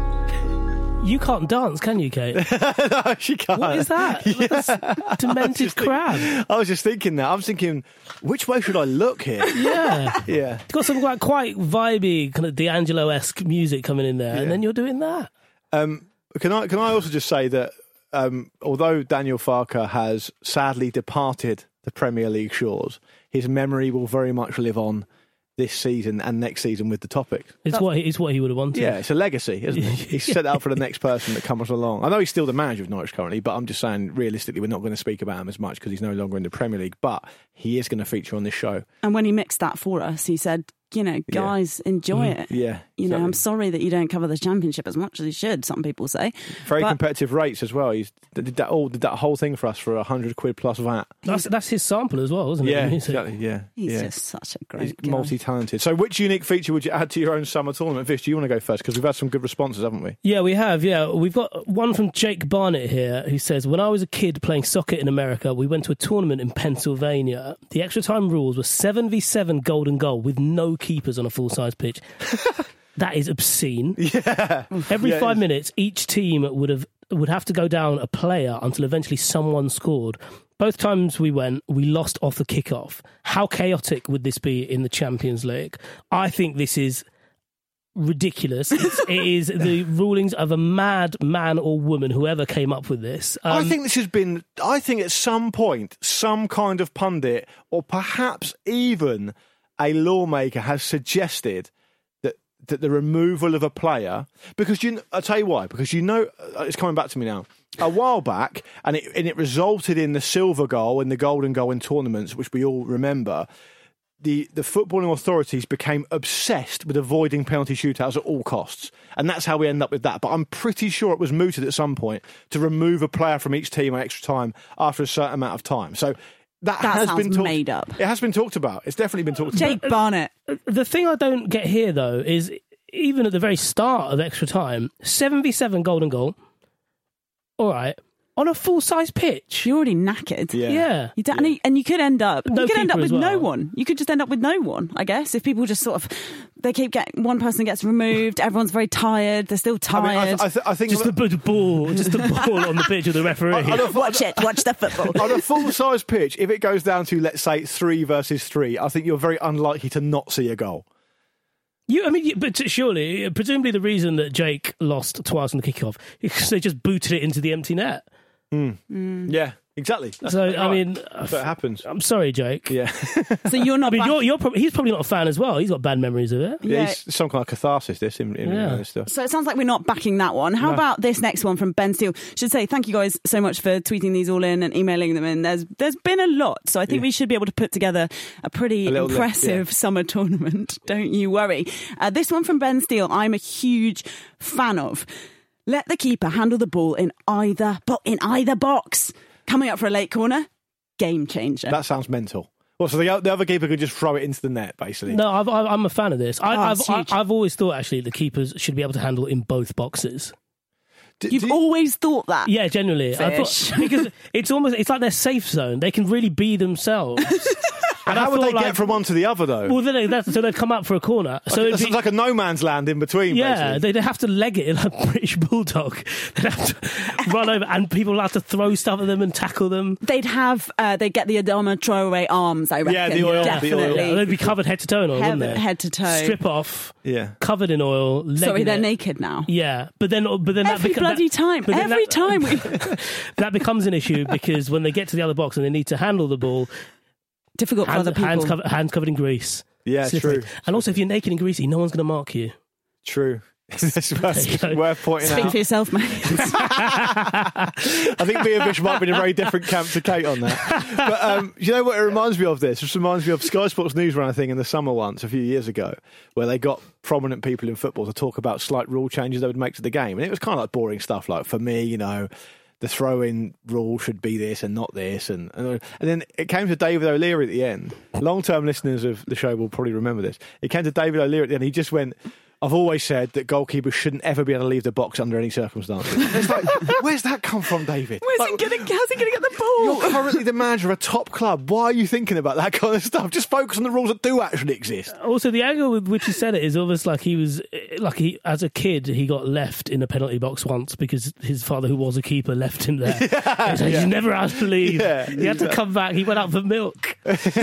You can't dance, can you, Kate? No, she can't. What is that? Yeah. That's demented crab. Think, I was just thinking that. I was thinking, which way should I look here? Yeah. Yeah. It's got some like quite vibey, kind of D'Angelo-esque music coming in there, yeah. And then you're doing that. Um, can I can I also just say that um, although Daniel Farke has sadly departed the Premier League shores, his memory will very much live on this season and next season with the topic. It's what, he, it's what he would have wanted. Yeah, it's a legacy, isn't it? He's set out for the next person that comes along. I know he's still the manager of Norwich currently, but I'm just saying, realistically, we're not going to speak about him as much because he's no longer in the Premier League, but he is going to feature on this show. And when he mixed that for us, he said, you know, guys, yeah. enjoy mm, it. Yeah. You exactly. know, I'm sorry that you don't cover the Championship as much as you should, some people say. Very but, competitive rates as well. He's did that all did that whole thing for us for a hundred quid plus V A T. That's that's his sample as well, isn't it? Yeah, exactly. Yeah, he's yeah. just such a great He's guy. multi-talented. So, which unique feature would you add to your own summer tournament? Vish, do you want to go first? Because we've had some good responses, haven't we? Yeah, we have. Yeah, we've got one from Jake Barnett here who says, "When I was a kid playing soccer in America, we went to a tournament in Pennsylvania. The extra time rules were seven v seven golden goal with no keepers on a full-size pitch." That is obscene. Yeah. Every yeah, five minutes, each team would have would have to go down a player until eventually someone scored. Both times we went, we lost off the kickoff. How chaotic would this be in the Champions League? I think this is ridiculous. It's, it is the rulings of a mad man or woman, whoever came up with this. Um, I think this has been, I think at some point, some kind of pundit or perhaps even a lawmaker has suggested that that the removal of a player, because you, I'll tell you why, because you know, it's coming back to me now, a while back, and it, and it resulted in the silver goal and the golden goal in tournaments, which we all remember. The, the footballing authorities became obsessed with avoiding penalty shootouts at all costs. And that's how we end up with that. But I'm pretty sure it was mooted at some point to remove a player from each team at extra time after a certain amount of time. So that, that has sounds been talk- made up. It has been talked about. It's definitely been talked Jake about. Barnett. The thing I don't get here, though, is even at the very start of extra time, seven v seven golden goal, all right, on a full-size pitch. You're already knackered. Yeah. yeah. You don't, yeah. And you could end up, no you could end up with well. no one. You could just end up with no one, I guess, if people just sort of, they keep getting, one person gets removed, everyone's very tired, they're still tired. I, mean, I, I, th- I think just the ball, just the ball on the pitch of the referee. I, I watch it, watch the football. On a full-size pitch, if it goes down to, let's say, three versus three, I think you're very unlikely to not see a goal. You, I mean, but surely, presumably the reason that Jake lost twice on the kickoff is because they just booted it into the empty net. Mm. Mm. Yeah, exactly. That's so right. I mean, so it happens. I'm sorry, Jake. Yeah. So you're not. I mean, back- you're, you're probably, he's probably not a fan as well. He's got bad memories of it. Yeah, Yeah. it's some kind of catharsis. This in, in Yeah. this stuff. So it sounds like we're not backing that one. How No. about this next one from Ben Steele? Should say thank you guys so much for tweeting these all in and emailing them in. There's there's been a lot, so I think Yeah. we should be able to put together a pretty A little list, impressive yeah. summer tournament. Don't you worry. Uh, this one from Ben Steele, I'm a huge fan of. Let the keeper handle the ball in either bo- in either box. Coming up for a late corner, game changer. That sounds mental. Well, so the, the other keeper could just throw it into the net, basically. No, I've, I've, I'm a fan of this. I, Oh, I've, it's I, huge. I've always thought actually the keepers should be able to handle it in both boxes. You've always thought that. Yeah, genuinely. I Fish. thought because it's almost it's like their safe zone. They can really be themselves. And how would they get from one to the other, though? Well, then that's, so they'd come up for a corner. Like, so it'd it's be, like a no man's land in between. yeah, basically. they'd have to leg it like a British bulldog. They'd have to run over, and people would have to throw stuff at them and tackle them. They'd have, uh, they'd get the Adama Traore arms, I reckon. Yeah, the oil, Definitely. the oil. Yeah, they'd be covered head to toe in oil, Head- wouldn't they? head to toe. Strip off. Yeah. Covered in oil. Sorry, legging they're it. naked now. Yeah, but then, but then Every that beca- bloody that, time. but then Every that, time we... that becomes an issue because when they get to the other box and they need to handle the ball, difficult for hands, other people. hands, covered, hands covered in grease. Yeah, Slippery. true. And also, if you're naked and greasy, no one's going to mark you. True. It's worth, worth pointing Speak out. for yourself, mate. I think me and Vish might be in a very different camp to Kate on that. But um, you know what it reminds me of this? It reminds me of Sky Sports News ran a thing in the summer once, a few years ago, where they got prominent people in football to talk about slight rule changes they would make to the game. And it was kind of like boring stuff, like, for me, you know, the throw-in rule should be this and not this. And, and, and then it came to David O'Leary at the end. Long-term listeners of the show will probably remember this. It came to David O'Leary at the end. He just went... I've always said that goalkeepers shouldn't ever be able to leave the box under any circumstances. It's like, where's that come from, David? Where's Like, he gonna, how's he going to get the ball? You're currently the manager of a top club. Why are you thinking about that kind of stuff? Just focus on the rules that do actually exist. Also, the angle with which he said it is almost like he was, like he, as a kid, he got left in a penalty box once because his father, who was a keeper, left him there. Yeah, He's like, yeah. He's never allowed to leave. Yeah, he had to come back. He went out for milk.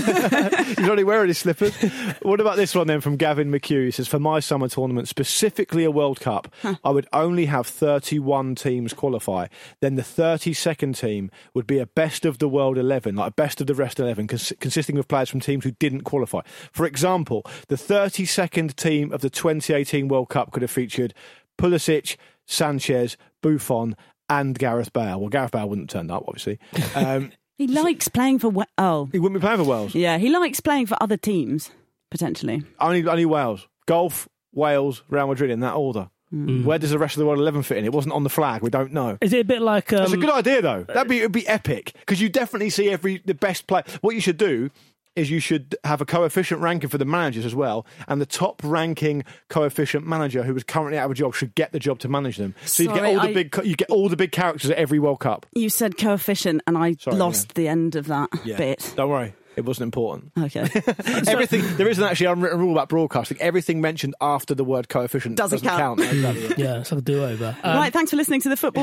He's already wearing his slippers. What about this one then from Gavin McHugh? He says, for my summer tournament, specifically a World Cup, huh. I would only have thirty-one teams qualify. Then the thirty-second team would be a best of the world eleven, like a best of the rest eleven, cons- consisting of players from teams who didn't qualify. For example, the thirty-second team of the twenty eighteen World Cup could have featured Pulisic, Sanchez, Buffon and Gareth Bale. Well, Gareth Bale wouldn't have turned up, obviously. Um, He likes playing for... Wa- oh. He wouldn't be playing for Wales. Yeah, he likes playing for other teams, potentially. Only, only Wales. Golf, Wales, Real Madrid in that order. Mm. Where does the rest of the world eleven fit in? It wasn't on the flag. We don't know. Is it a bit like... Um, It's a good idea, though. That'd be, it'd be epic because you definitely see every the best player. What you should do is you should have a coefficient ranking for the managers as well, and the top ranking coefficient manager who is currently out of a job should get the job to manage them. So you get Sorry, all the I- big you get all the big characters at every World Cup. You said coefficient and I Sorry, lost yeah. the end of that Yeah. bit. Don't worry. It wasn't important. Okay. Everything there is an actually unwritten rule about broadcasting. Everything mentioned after the word coefficient Doesn't doesn't, count. count. Exactly. Yeah, it's like a do-over. Um, right, thanks for listening to the football.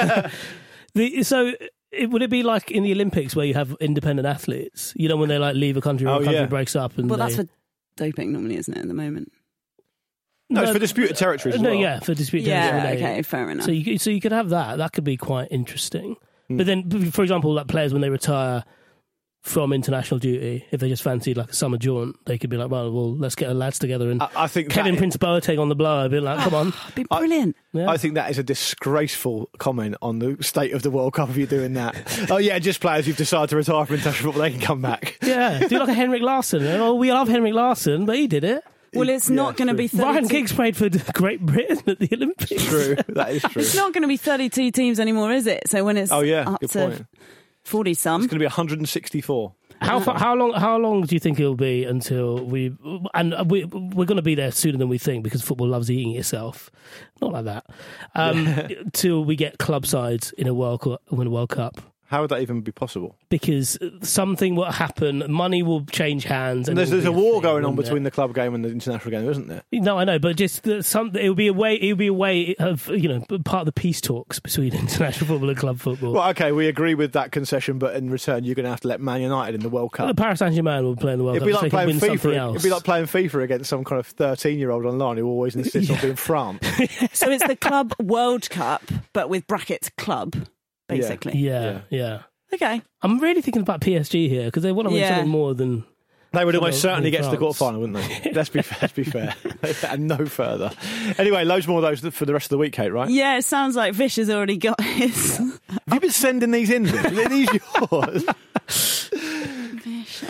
the, so... It, would it be like in the Olympics where you have independent athletes? You know, when they like leave a country or Oh, a country yeah. breaks up, and well, they, that's for doping normally, isn't it, at the moment? No, it's for disputed territories as no, well. yeah, for disputed Yeah, territory. okay, fair enough. So you could- so you could have that. That could be quite interesting. Mm. But then, for example, like players when they retire from international duty, if they just fancied like a summer jaunt, they could be like, well, well, let's get the lads together and I, I think Kevin that- Prince Boateng on the blower, be like, come on. It'd be brilliant. Yeah. I think that is a disgraceful comment on the state of the World Cup if you're doing that. Oh, yeah, just players who've decided to retire from international football, they can come back. Yeah, do like a Henrik Larsson. Oh, we love Henrik Larsson, but he did it. Well, it's Yeah, not going to true. be thirty-two. Ryan Giggs played for Great Britain at the Olympics. True, that is true. It's not going to be thirty-two teams anymore, is it? So when it's Oh, yeah, up good to point. forty some. It's going to be one hundred sixty-four. How far, how long? How long do you think it'll be until we? And we we're going to be there sooner than we think because football loves eating itself. Not like that. Um, till we get club sides in a World Cup, win a World Cup. How would that even be possible? Because something will happen, money will change hands. And There's, it there's will a be war thing, going on won't between there? the club game and the international game, isn't there? No, I know, but just the, some. It'll be a way. It'll be a way of you know part of the peace talks between international football and club football. Well, okay, we agree with that concession, but in return, you're going to have to let Man United in the World Cup. the Paris Saint Germain will play in the World It'd be Cup. like so they playing can win something FIFA. else. It'd be like playing FIFA against some kind of thirteen-year-old online who always insists on being France. So it's the Club World Cup, but with brackets club, basically. Yeah, yeah. Okay. I'm really thinking about P S G here because they want to win Yeah. something more than. They would Well, almost certainly in get to the France. quarterfinal, wouldn't they? Let's be let's be fair, and no further. Anyway, loads more of those for the rest of the week, Kate. Right? Yeah, it sounds like Vish has already got his. Have you been sending these in? Vish? Are these yours? Vish.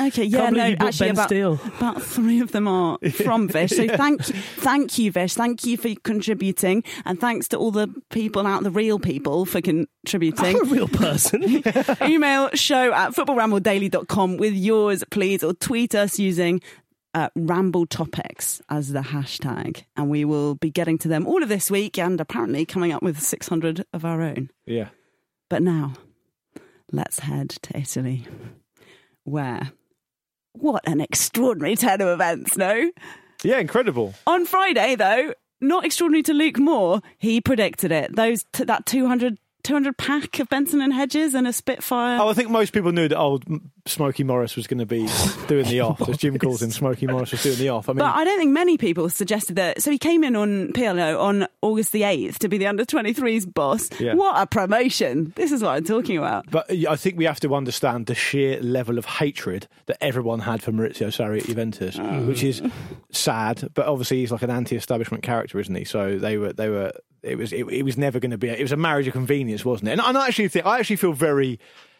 Okay, yeah, Can't believe no, you bought actually, Ben about, Steele. about three of them are from Vish. So Yeah. thank, thank you, Vish. Thank you for contributing, and thanks to all the people out, the real people, for contributing. I'm a real person. Email show at football ramble daily dot com with yours, please, or tweet us using uh, Ramble Topics as the hashtag, and we will be getting to them all of this week, and apparently coming up with six hundred of our own. Yeah. But now, let's head to Italy, where what an extraordinary turn of events, no? Yeah, incredible. On Friday, though, not extraordinary to Luke Moore, he predicted it. Those t- that two hundred, two hundred pack of Benson and Hedges and a Spitfire. Oh, I think most people knew that old Smokey Morris was going to be doing the off, as Jim calls him. Smokey Morris was doing the off. I mean, But I don't think many people suggested that. So he came in on P L O on August the eighth to be the under twenty-threes boss. Yeah. What a promotion. This is what I'm talking about. But I think we have to understand the sheer level of hatred that everyone had for Maurizio Sarri at Juventus, Mm. which is sad. But obviously, he's like an anti-establishment character, isn't he? So they were, they were. It was, it, it was never going to be. A, it was a marriage of convenience, wasn't it? And, and I actually think, I actually feel very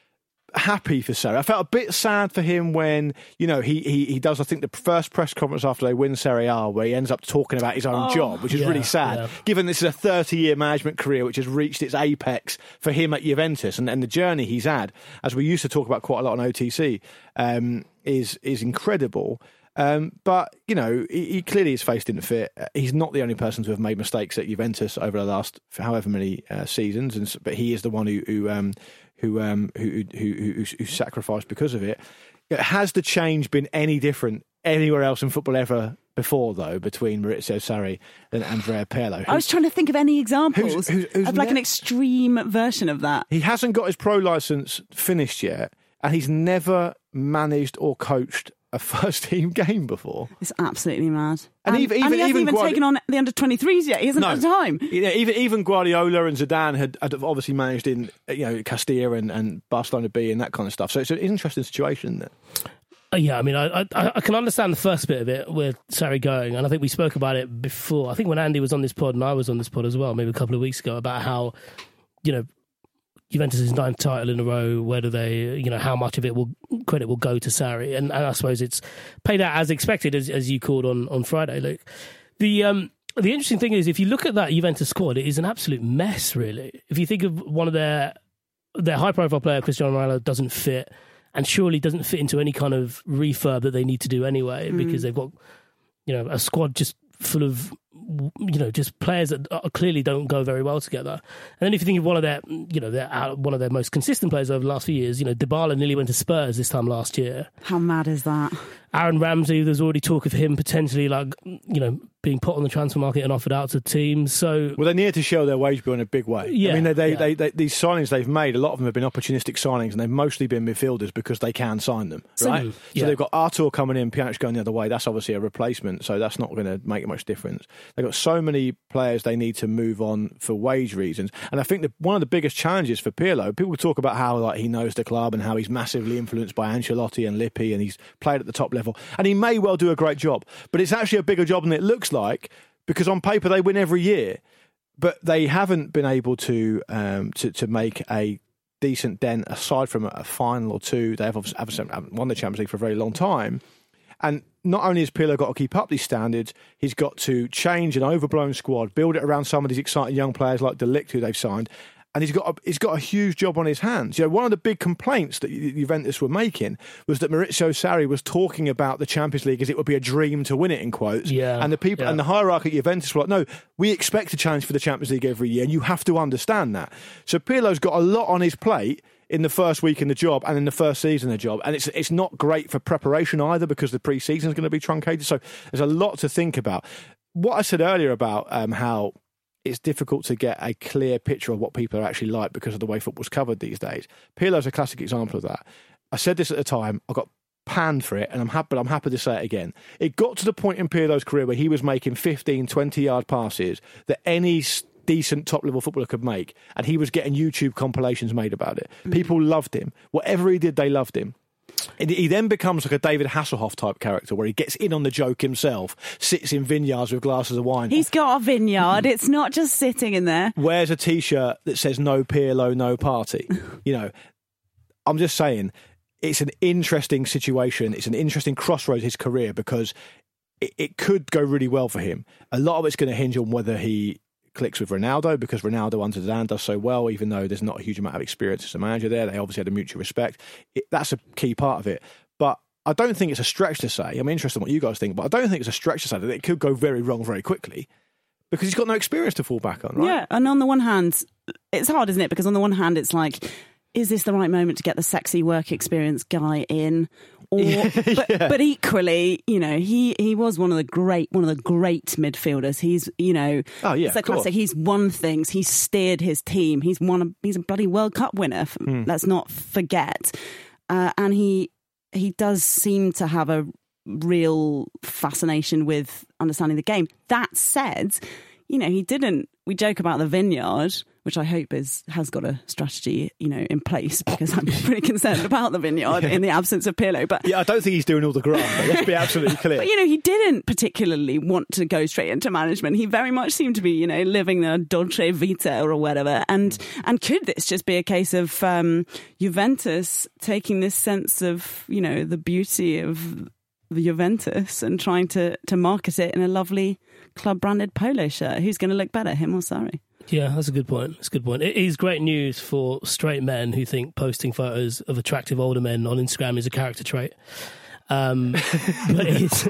happy for Sarri. I felt a bit sad for him when, you know, he, he, he does, I think, the first press conference after they win Serie A, where he ends up talking about his own Oh, job, which is yeah, really sad, yeah. given this is a thirty-year management career which has reached its apex for him at Juventus, and, and the journey he's had, as we used to talk about quite a lot on O T C, um, is is incredible. Um, but, you know, he, he clearly his face didn't fit. Uh, He's not the only person to have made mistakes at Juventus over the last however many uh, seasons, and s- but he is the one who who um, who, um, who, who, who, who who sacrificed because of it. Has the change been any different anywhere else in football ever before, though, between Maurizio Sarri and Andrea Pirlo? I was trying to think of any examples who's- who's- who's of like an ne- extreme version of that. He hasn't got his pro license finished yet, and he's never managed or coached a first team game before. It's absolutely mad. And even- and even- he hasn't even even Guardi- taken on the under twenty-threes yet. He hasn't had the time. Yeah, even even Guardiola and Zidane had, had obviously managed in, you know, Castilla and, and Barcelona B and that kind of stuff. So it's an interesting situation. Isn't it? Uh, yeah, I mean, I, I I can understand the first bit of it with Sarri going, and I think we spoke about it before. I think when Andy was on this pod and I was on this pod as well, maybe a couple of weeks ago, about how, you know, Juventus' ninth title in a row, whether they, you know, how much of it will credit will go to Sarri, and, and I suppose it's paid out as expected, as, as you called on, on Friday, Luke. The um the interesting thing is, if you look at that Juventus squad, it is an absolute mess, really. If you think of one of their their high profile player, Cristiano Ronaldo, doesn't fit, and surely doesn't fit into any kind of refurb that they need to do anyway, Mm. because they've got, you know, a squad just full of, you know, just players that are, clearly don't go very well together. And then if you think of one of their, you know, their, uh, one of their most consistent players over the last few years, you know, Dybala nearly went to Spurs this time last year. How mad is that? Aaron Ramsey, there's already talk of him potentially, like, you know, being put on the transfer market and offered out to teams. So, well, they need to show their wage bill in a big way. Yeah, I mean, they, they, yeah. they, they, these signings they've made, a lot of them have been opportunistic signings, and they've mostly been midfielders because they can sign them, right? Mm, So yeah. they've got Artur coming in, Pjanic going the other way. That's obviously a replacement, so that's not going to make much difference. They've got so many players they need to move on for wage reasons, and I think that one of the biggest challenges for Pirlo, people talk about how like he knows the club and how he's massively influenced by Ancelotti and Lippi, and he's played at the top level, and he may well do a great job, but it's actually a bigger job than it looks like, because on paper they win every year, but they haven't been able to um, to, to make a decent dent aside from a final or two. They have obviously haven't won the Champions League for a very long time. And not only has Pirlo got to keep up these standards, he's got to change an overblown squad, build it around some of these exciting young players like De Ligt, who they've signed. And he's got a, he's got a huge job on his hands. You know, one of the big complaints that Ju- Juventus were making was that Maurizio Sarri was talking about the Champions League as it would be a dream to win it, in quotes. Yeah, and the people yeah. and the hierarchy at Juventus were like, no, we expect to challenge for the Champions League every year, and you have to understand that. So Pirlo's got a lot on his plate in the first week in the job and in the first season of the job, and it's it's not great for preparation either, because the pre-season is going to be truncated. So there's a lot to think about. What I said earlier about um, how it's difficult to get a clear picture of what people are actually like because of the way football's covered these days. Pirlo's a classic example of that. I said this at the time, I got panned for it, and I'm happy, but I'm happy to say it again. It got to the point in Pirlo's career where he was making fifteen, twenty-yard passes that any s- decent top-level footballer could make, and he was getting YouTube compilations made about it. Mm. People loved him. Whatever he did, they loved him. And he then becomes like a David Hasselhoff type character, where he gets in on the joke himself, sits in vineyards with glasses of wine, He's got a vineyard. It's not just sitting in there. wears a T-shirt that says "No Pirlo, no party." You know, I'm just saying, it's an interesting situation. It's an interesting crossroads in his career because it, it could go really well for him. A lot of it's going to hinge on whether he clicks with Ronaldo, because Ronaldo under Zidane does so well, even though there's not a huge amount of experience as a manager there. They obviously had a mutual respect. It, that's a key part of it. But I don't think it's a stretch to say, I'm interested in what you guys think, but I don't think it's a stretch to say that it could go very wrong very quickly because he's got no experience to fall back on, right? Yeah, and on the one hand, it's hard, isn't it? Because on the one hand, it's like, is this the right moment to get the sexy work experience guy in? Or, but, yeah. but equally, you know, he, he was one of the great one of the great midfielders. He's, you know, oh, yeah, it's a classic. He's won things. He's steered his team. He's won. A, he's a bloody World Cup winner. Mm. Let's not forget. Uh, and he he does seem to have a real fascination with understanding the game. That said, you know, he didn't. We joke about the vineyard, which I hope is has got a strategy, you know, in place, because I'm pretty concerned about the vineyard yeah. in the absence of Pirlo. But yeah, I don't think he's doing all the grunt. Let's be absolutely clear. But you know, he didn't particularly want to go straight into management. He very much seemed to be, you know, living the dolce vita or whatever. And and could this just be a case of um, Juventus taking this sense of, you know, the beauty of the Juventus and trying to to market it in a lovely club branded polo shirt? Who's going to look better, him or Sarri? Yeah, that's a good point. That's a good point. It is great news for straight men who think posting photos of attractive older men on Instagram is a character trait. Um, but it is,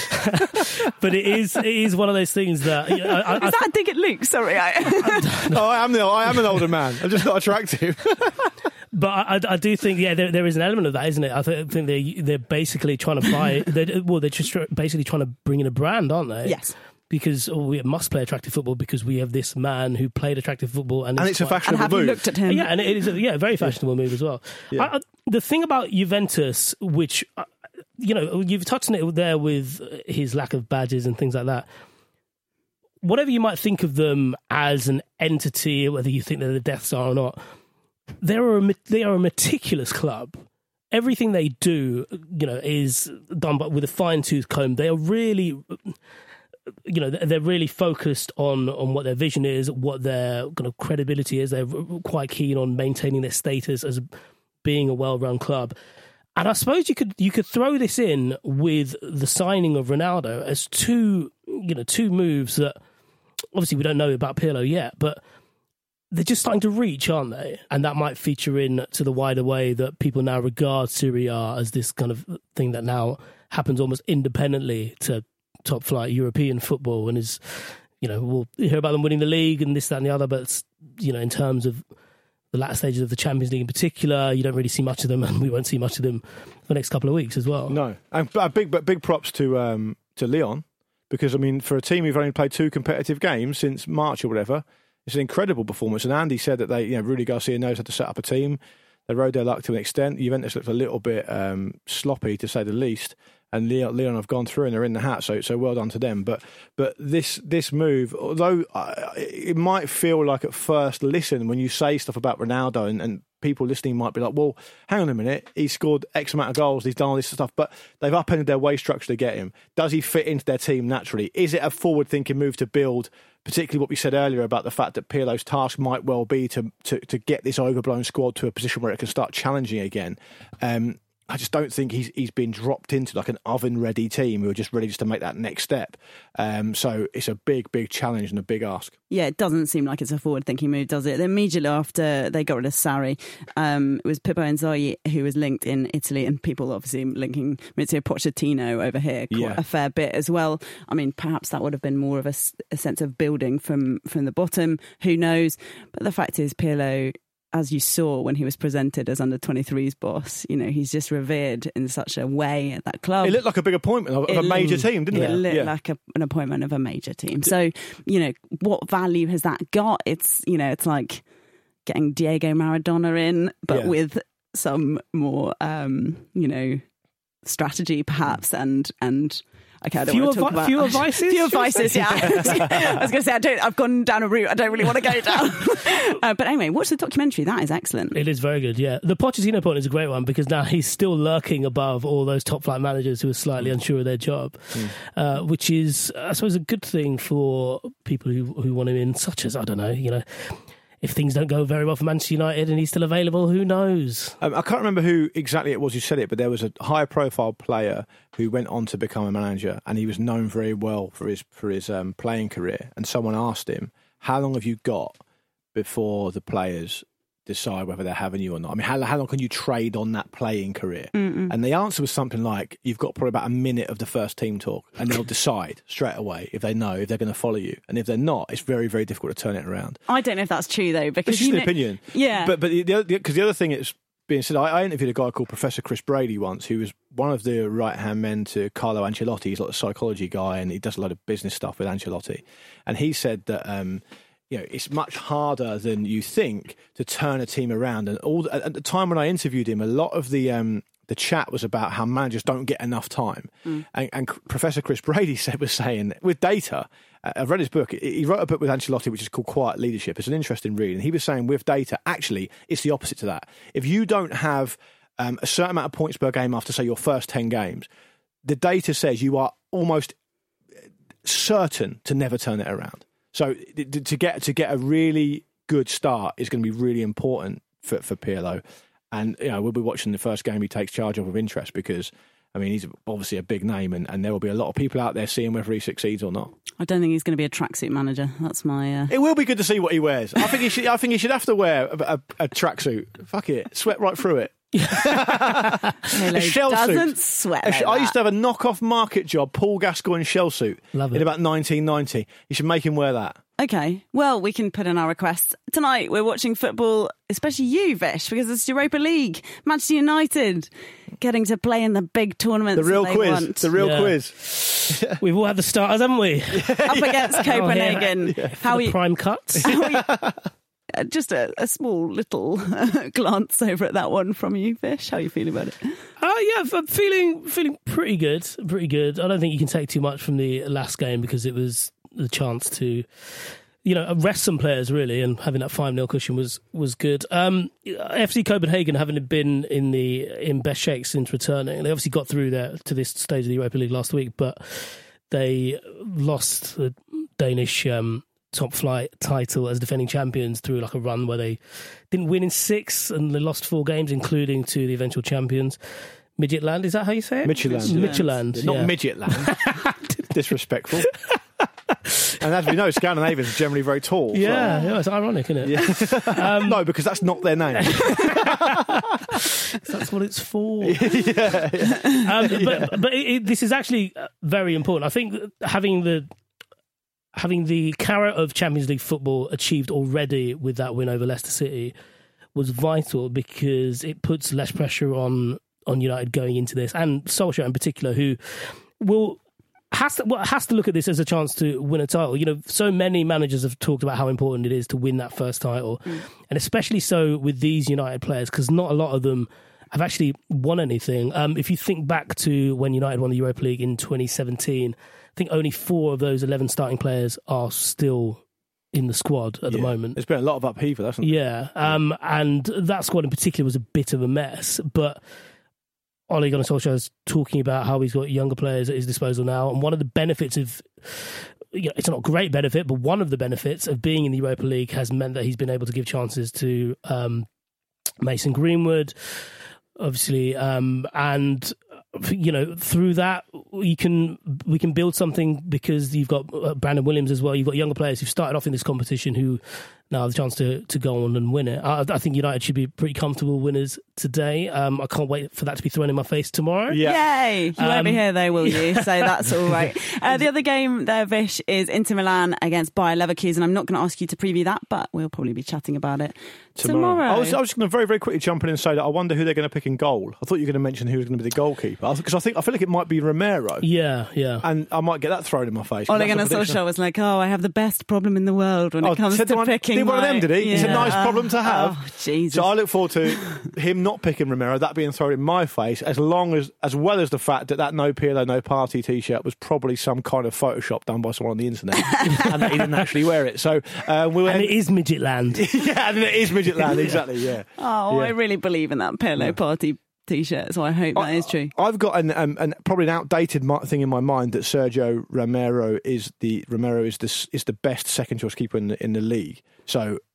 but it is, it is one of those things that. You know, I, I, is that a dig at Luke? Sorry, I. no, I am the, I am an older man. I'm just not attractive. But I, I do think, yeah, there, there is an element of that, isn't it? I think, I think they they're basically trying to buy. They're, well, they're just basically trying to bring in a brand, aren't they? Yes. Because oh, we must play attractive football because we have this man who played attractive football, and, and it's quite, a fashionable and have move. You looked at him? Yeah, and it is a yeah, very fashionable move as well. Yeah. I, I, the thing about Juventus, which uh, you know, you've touched on it there with his lack of badges and things like that. Whatever you might think of them as an entity, whether you think they're the Death Star or not, they are a, they are a meticulous club. Everything they do, you know, is done with a fine tooth comb. They are really. You know, they're really focused on, on what their vision is, what their kind of credibility is. They're quite keen on maintaining their status as being a well-run club. And I suppose you could you could throw this in with the signing of Ronaldo as two, you know, two moves that obviously we don't know about Pirlo yet, but they're just starting to reach, aren't they? And that might feature in to the wider way that people now regard Serie A as this kind of thing that now happens almost independently to top flight European football, and is, you know, we'll hear about them winning the league and this, that and the other, but, you know, in terms of the latter stages of the Champions League in particular, you don't really see much of them, and we won't see much of them for the next couple of weeks as well. No, and uh, big but big props to um, to Lyon, because I mean, for a team who've only played two competitive games since March or whatever, it's an incredible performance. And Andy said that they, you know, Rudy Garcia knows how to set up a team. They rode their luck to an extent. Juventus looked a little bit um, sloppy, to say the least. And Lyon, Lyon have gone through and they're in the hat, so so well done to them. But but this this move, although uh, it might feel like at first listen when you say stuff about Ronaldo, and, and people listening might be like, well, hang on a minute, he's scored X amount of goals, he's done all this stuff, but they've upended their wage structure to get him. Does he fit into their team naturally? Is it a forward-thinking move to build, particularly what we said earlier about the fact that Pirlo's task might well be to to, to get this overblown squad to a position where it can start challenging again? Um I just don't think he's he's been dropped into like an oven-ready team who are just ready just to make that next step. Um, so it's a big, big challenge and a big ask. Yeah, it doesn't seem like it's a forward-thinking move, does it? Immediately after they got rid of Sarri, um, it was Pippo Inzaghi who was linked in Italy, and people obviously linking Mauricio Pochettino over here quite yeah. a fair bit as well. I mean, perhaps that would have been more of a, a sense of building from, from the bottom. Who knows? But the fact is, Pirlo, as you saw when he was presented as under twenty-three's boss, you know, he's just revered in such a way at that club. It looked like a big appointment of, of it a major looked, team, didn't it? it? It looked yeah. like a, an appointment of a major team. So, you know, what value has that got? It's, you know, it's like getting Diego Maradona in, but yeah. with some more, um, you know, strategy perhaps, and and okay, I don't fewer, want to talk vi- about fewer vices. Fewer vices, yeah. I was going to say I don't. I've gone down a route I don't really want to go down. uh, but anyway, watch the documentary. That is excellent. It is very good. Yeah, the Pochettino point is a great one because now he's still lurking above all those top flight managers who are slightly unsure of their job, mm. uh, which is, I suppose, a good thing for people who who want him in, such as I don't know, you know. if things don't go very well for Manchester United and he's still available, who knows? Um, I can't remember who exactly it was who said it, but there was a high-profile player who went on to become a manager, and he was known very well for his for his um, playing career. And someone asked him, "How long have you got before the players decide whether they're having you or not? I mean, how, how long can you trade on that playing career?" Mm-mm. And the answer was something like, you've got probably about a minute of the first team talk, and they'll decide straight away if they know, if they're going to follow you. And if they're not, it's very, very difficult to turn it around. I don't know if that's true, though, because It's just you an know- opinion. Yeah. But but the, the, the, 'cause the other thing it's being said, I, I interviewed a guy called Professor Chris Brady once, who was one of the right-hand men to Carlo Ancelotti. He's like a psychology guy, and he does a lot of business stuff with Ancelotti. And he said that... Um, you know, it's much harder than you think to turn a team around. And all at the time when I interviewed him, a lot of the um, the chat was about how managers don't get enough time. Mm. And, and Professor Chris Brady said was saying with data. Uh, I've read his book. He wrote a book with Ancelotti, which is called Quiet Leadership. It's an interesting read, and he was saying with data, actually, it's the opposite to that. If you don't have um, a certain amount of points per game after, say, your first ten games, the data says you are almost certain to never turn it around. So to get to get a really good start is going to be really important for, for Pirlo. And you know, we'll be watching the first game he takes charge of with interest because, I mean, he's obviously a big name and, and there will be a lot of people out there seeing whether he succeeds or not. I don't think he's going to be a tracksuit manager. That's my... Uh... It will be good to see what he wears. I think he should, I think he should have to wear a, a, a tracksuit. Fuck it. Sweat right through it. A shell doesn't suit. sweat A sh- like I used to have a knockoff market job, Paul Gascoigne shell suit, Love it. in about nineteen ninety. You should make him wear that. Okay, well, we can put in our requests. Tonight, we're watching football, especially you, Vish, because it's Europa League. Manchester United getting to play in the big tournaments The real that they quiz. want. The real Yeah. quiz. We've all had the starters, haven't we? Up against Copenhagen. Oh, yeah. How For are the you- prime cuts. how are you- uh, just a, a small little glance over at that one from you, Vish. How are you feeling about it? Oh yeah, I'm feeling feeling pretty good, pretty good. I don't think you can take too much from the last game because it was the chance to, you know, rest some players really, and having that five nil cushion was was good. Um, F C Copenhagen, having been in the in best shape since returning, they obviously got through there to this stage of the Europa League last week, but they lost the Danish um, top flight title as defending champions through like a run where they didn't win in six and they lost four games, including to the eventual champions. Midtjylland, is that how you say it? Midtjylland. Midtjylland, Yeah, not yeah. Midgetland. Disrespectful. And as we know, Scandinavians are generally very tall. so- Yeah, yeah, it's ironic, isn't it? Yeah. Um, no, because that's not their name. That's what it's for. yeah, yeah. Um, but but it, it, this is actually very important. I think that having the having the carrot of Champions League football achieved already with that win over Leicester City was vital because it puts less pressure on on United going into this, and Solskjaer in particular, who will has to well, has to look at this as a chance to win a title. You know, so many managers have talked about how important it is to win that first title, mm. and especially so with these United players because not a lot of them have actually won anything. Um, if you think back to when United won the Europa League in twenty seventeen, I think only four of those eleven starting players are still in the squad at the Yeah. moment. There's been a lot of upheaval, hasn't there? Yeah, um, and that squad in particular was a bit of a mess, but Ole Gunnar Solskjaer is talking about how he's got younger players at his disposal now, and one of the benefits of, you know, it's not a great benefit, but one of the benefits of being in the Europa League has meant that he's been able to give chances to um, Mason Greenwood, obviously, um, and you know through that you can we can build something because you've got uh, Brandon Williams as well. You've got younger players who started off in this competition who now have the chance to, to go on and win it. I, I think United should be pretty comfortable winners today. Um, I can't wait for that to be thrown in my face tomorrow. Yay! You won't be Um, here though, will you? So that's all right. Uh, the other game there, Vish, is Inter Milan against Bayer Leverkusen. I'm not going to ask you to preview that, but we'll probably be chatting about it tomorrow. I was, I was going to very, very quickly jump in and say that I wonder who they're going to pick in goal. I thought you were going to mention who was going to be the goalkeeper because I think I feel like it might be Romero. Yeah, yeah. And I might get that thrown in my face. Ole That's a Gunnar prediction. Solskjaer was like, "Oh, I have the best problem in the world when Oh, it comes said to one, picking." Did one of my- them, did he? It's a Yeah. nice problem to have. Oh, Jesus. So I look forward to him not picking Romero, that being thrown in my face, as long as, as well as the fact that that No Pirlo, No Party T-shirt was probably some kind of Photoshop done by someone on the internet, and that he didn't actually wear it. So uh, we'll And end- it is Midgetland. yeah, and it is Midgetland, exactly. Yeah. Oh, Yeah. I really believe in that Pirlo Party T-shirt, so I hope that is true. I've got an, um, an probably an outdated mi- thing in my mind that Sergio Romero is the Romero is the is the best second choice keeper in the in the league. So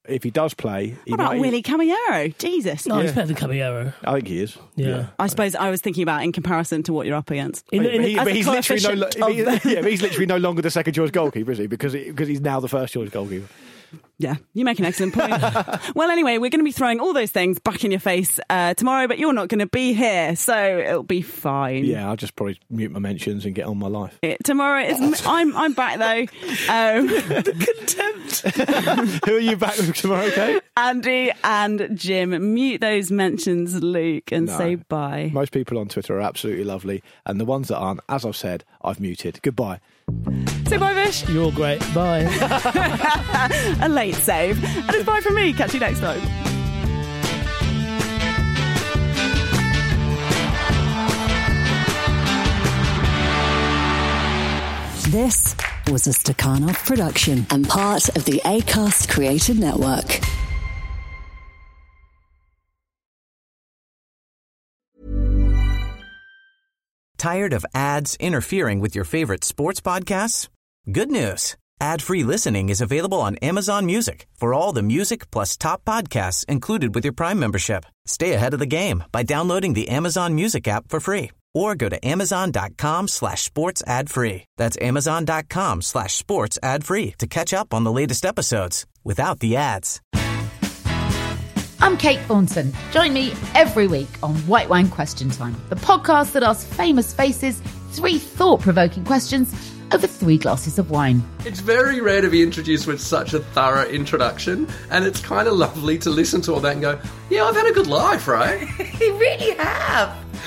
if he does play, he What about might, Willie Caballero? Jesus. No, he's better than Caballero. I think he is. Yeah. I suppose I was thinking about in comparison to what you're up against. But he- As but a he's literally no, coefficient lo- he- of- yeah, but he's literally no longer the second choice goalkeeper, is he? Because he, because he's now the first choice goalkeeper. Yeah, you make an excellent point. Well, anyway, we're going to be throwing all those things back in your face uh, tomorrow, but you're not going to be here, so it'll be fine. Yeah, I'll just probably mute my mentions and get on my life. It, tomorrow is I'm I'm back though. Um, the contempt. Who are you back with tomorrow, Kate? Andy and Jim, mute those mentions, Luke, and No. say bye. Most people on Twitter are absolutely lovely, and the ones that aren't, as I've said, I've muted. Goodbye. Say bye, Vish. You're all great. Bye. A late save. And it's bye from me. Catch you next time. This was a Stakhanov production and part of the Acast Creative Network. Tired of ads interfering with your favorite sports podcasts? Good news. Ad-free listening is available on Amazon Music for all the music plus top podcasts included with your Prime membership. Stay ahead of the game by downloading the Amazon Music app for free or go to amazon.com slash sports ad free. That's amazon.com slash sports ad free to catch up on the latest episodes without the ads. I'm Kate Thornton. Join me every week on White Wine Question Time, the podcast that asks famous faces three thought-provoking questions over three glasses of wine. It's very rare to be introduced with such a thorough introduction, and it's kind of lovely to listen to all that and go, yeah, I've had a good life, right? You really have.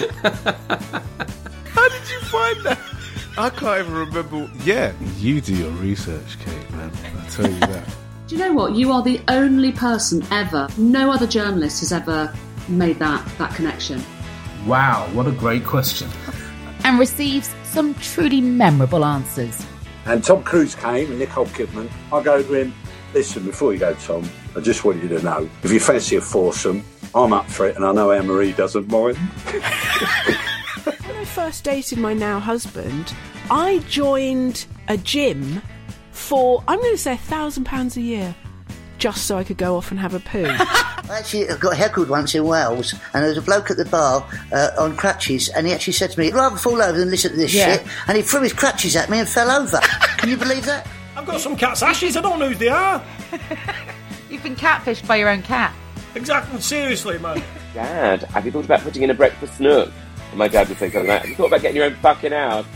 How did you find that? I can't even remember. Yeah, you do your research, Kate, man. I tell you that. Do you know what? You are the only person ever, no other journalist has ever made that, that connection. Wow, what a great question. And receives some truly memorable answers. And Tom Cruise came and Nicole Kidman. I go to him, listen, before you go, Tom, I just want you to know, if you fancy a foursome, I'm up for it, and I know Anne-Marie doesn't mind. When I first dated my now husband, I joined a gym for, I'm going to say, a thousand pounds a year, just so I could go off and have a poo. I actually got heckled once in Wales, and there was a bloke at the bar uh, on crutches, and he actually said to me, I'd rather fall over than listen to this Yeah. shit, and he threw his crutches at me and fell over. Can you believe that? I've got some cat's ashes, I don't know who they are. You've been catfished by your own cat. Exactly, seriously, man. Dad, have you thought about putting in a breakfast nook? And my dad would say something like, have you thought about getting your own fucking house?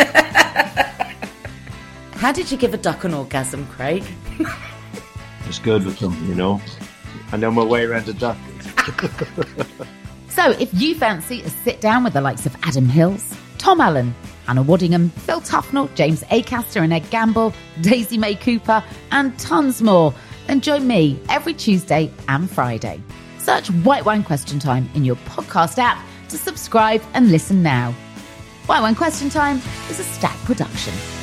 How did you give a duck an orgasm, Craig? It's good with them, you know. I know my way around a duck. So if you fancy a sit down with the likes of Adam Hills, Tom Allen, Hannah Waddingham, Phil Tufnell, James Acaster and Ed Gamble, Daisy May Cooper, and tons more, then join me every Tuesday and Friday. Search White Wine Question Time in your podcast app to subscribe and listen now. White Wine Question Time is a Stack production.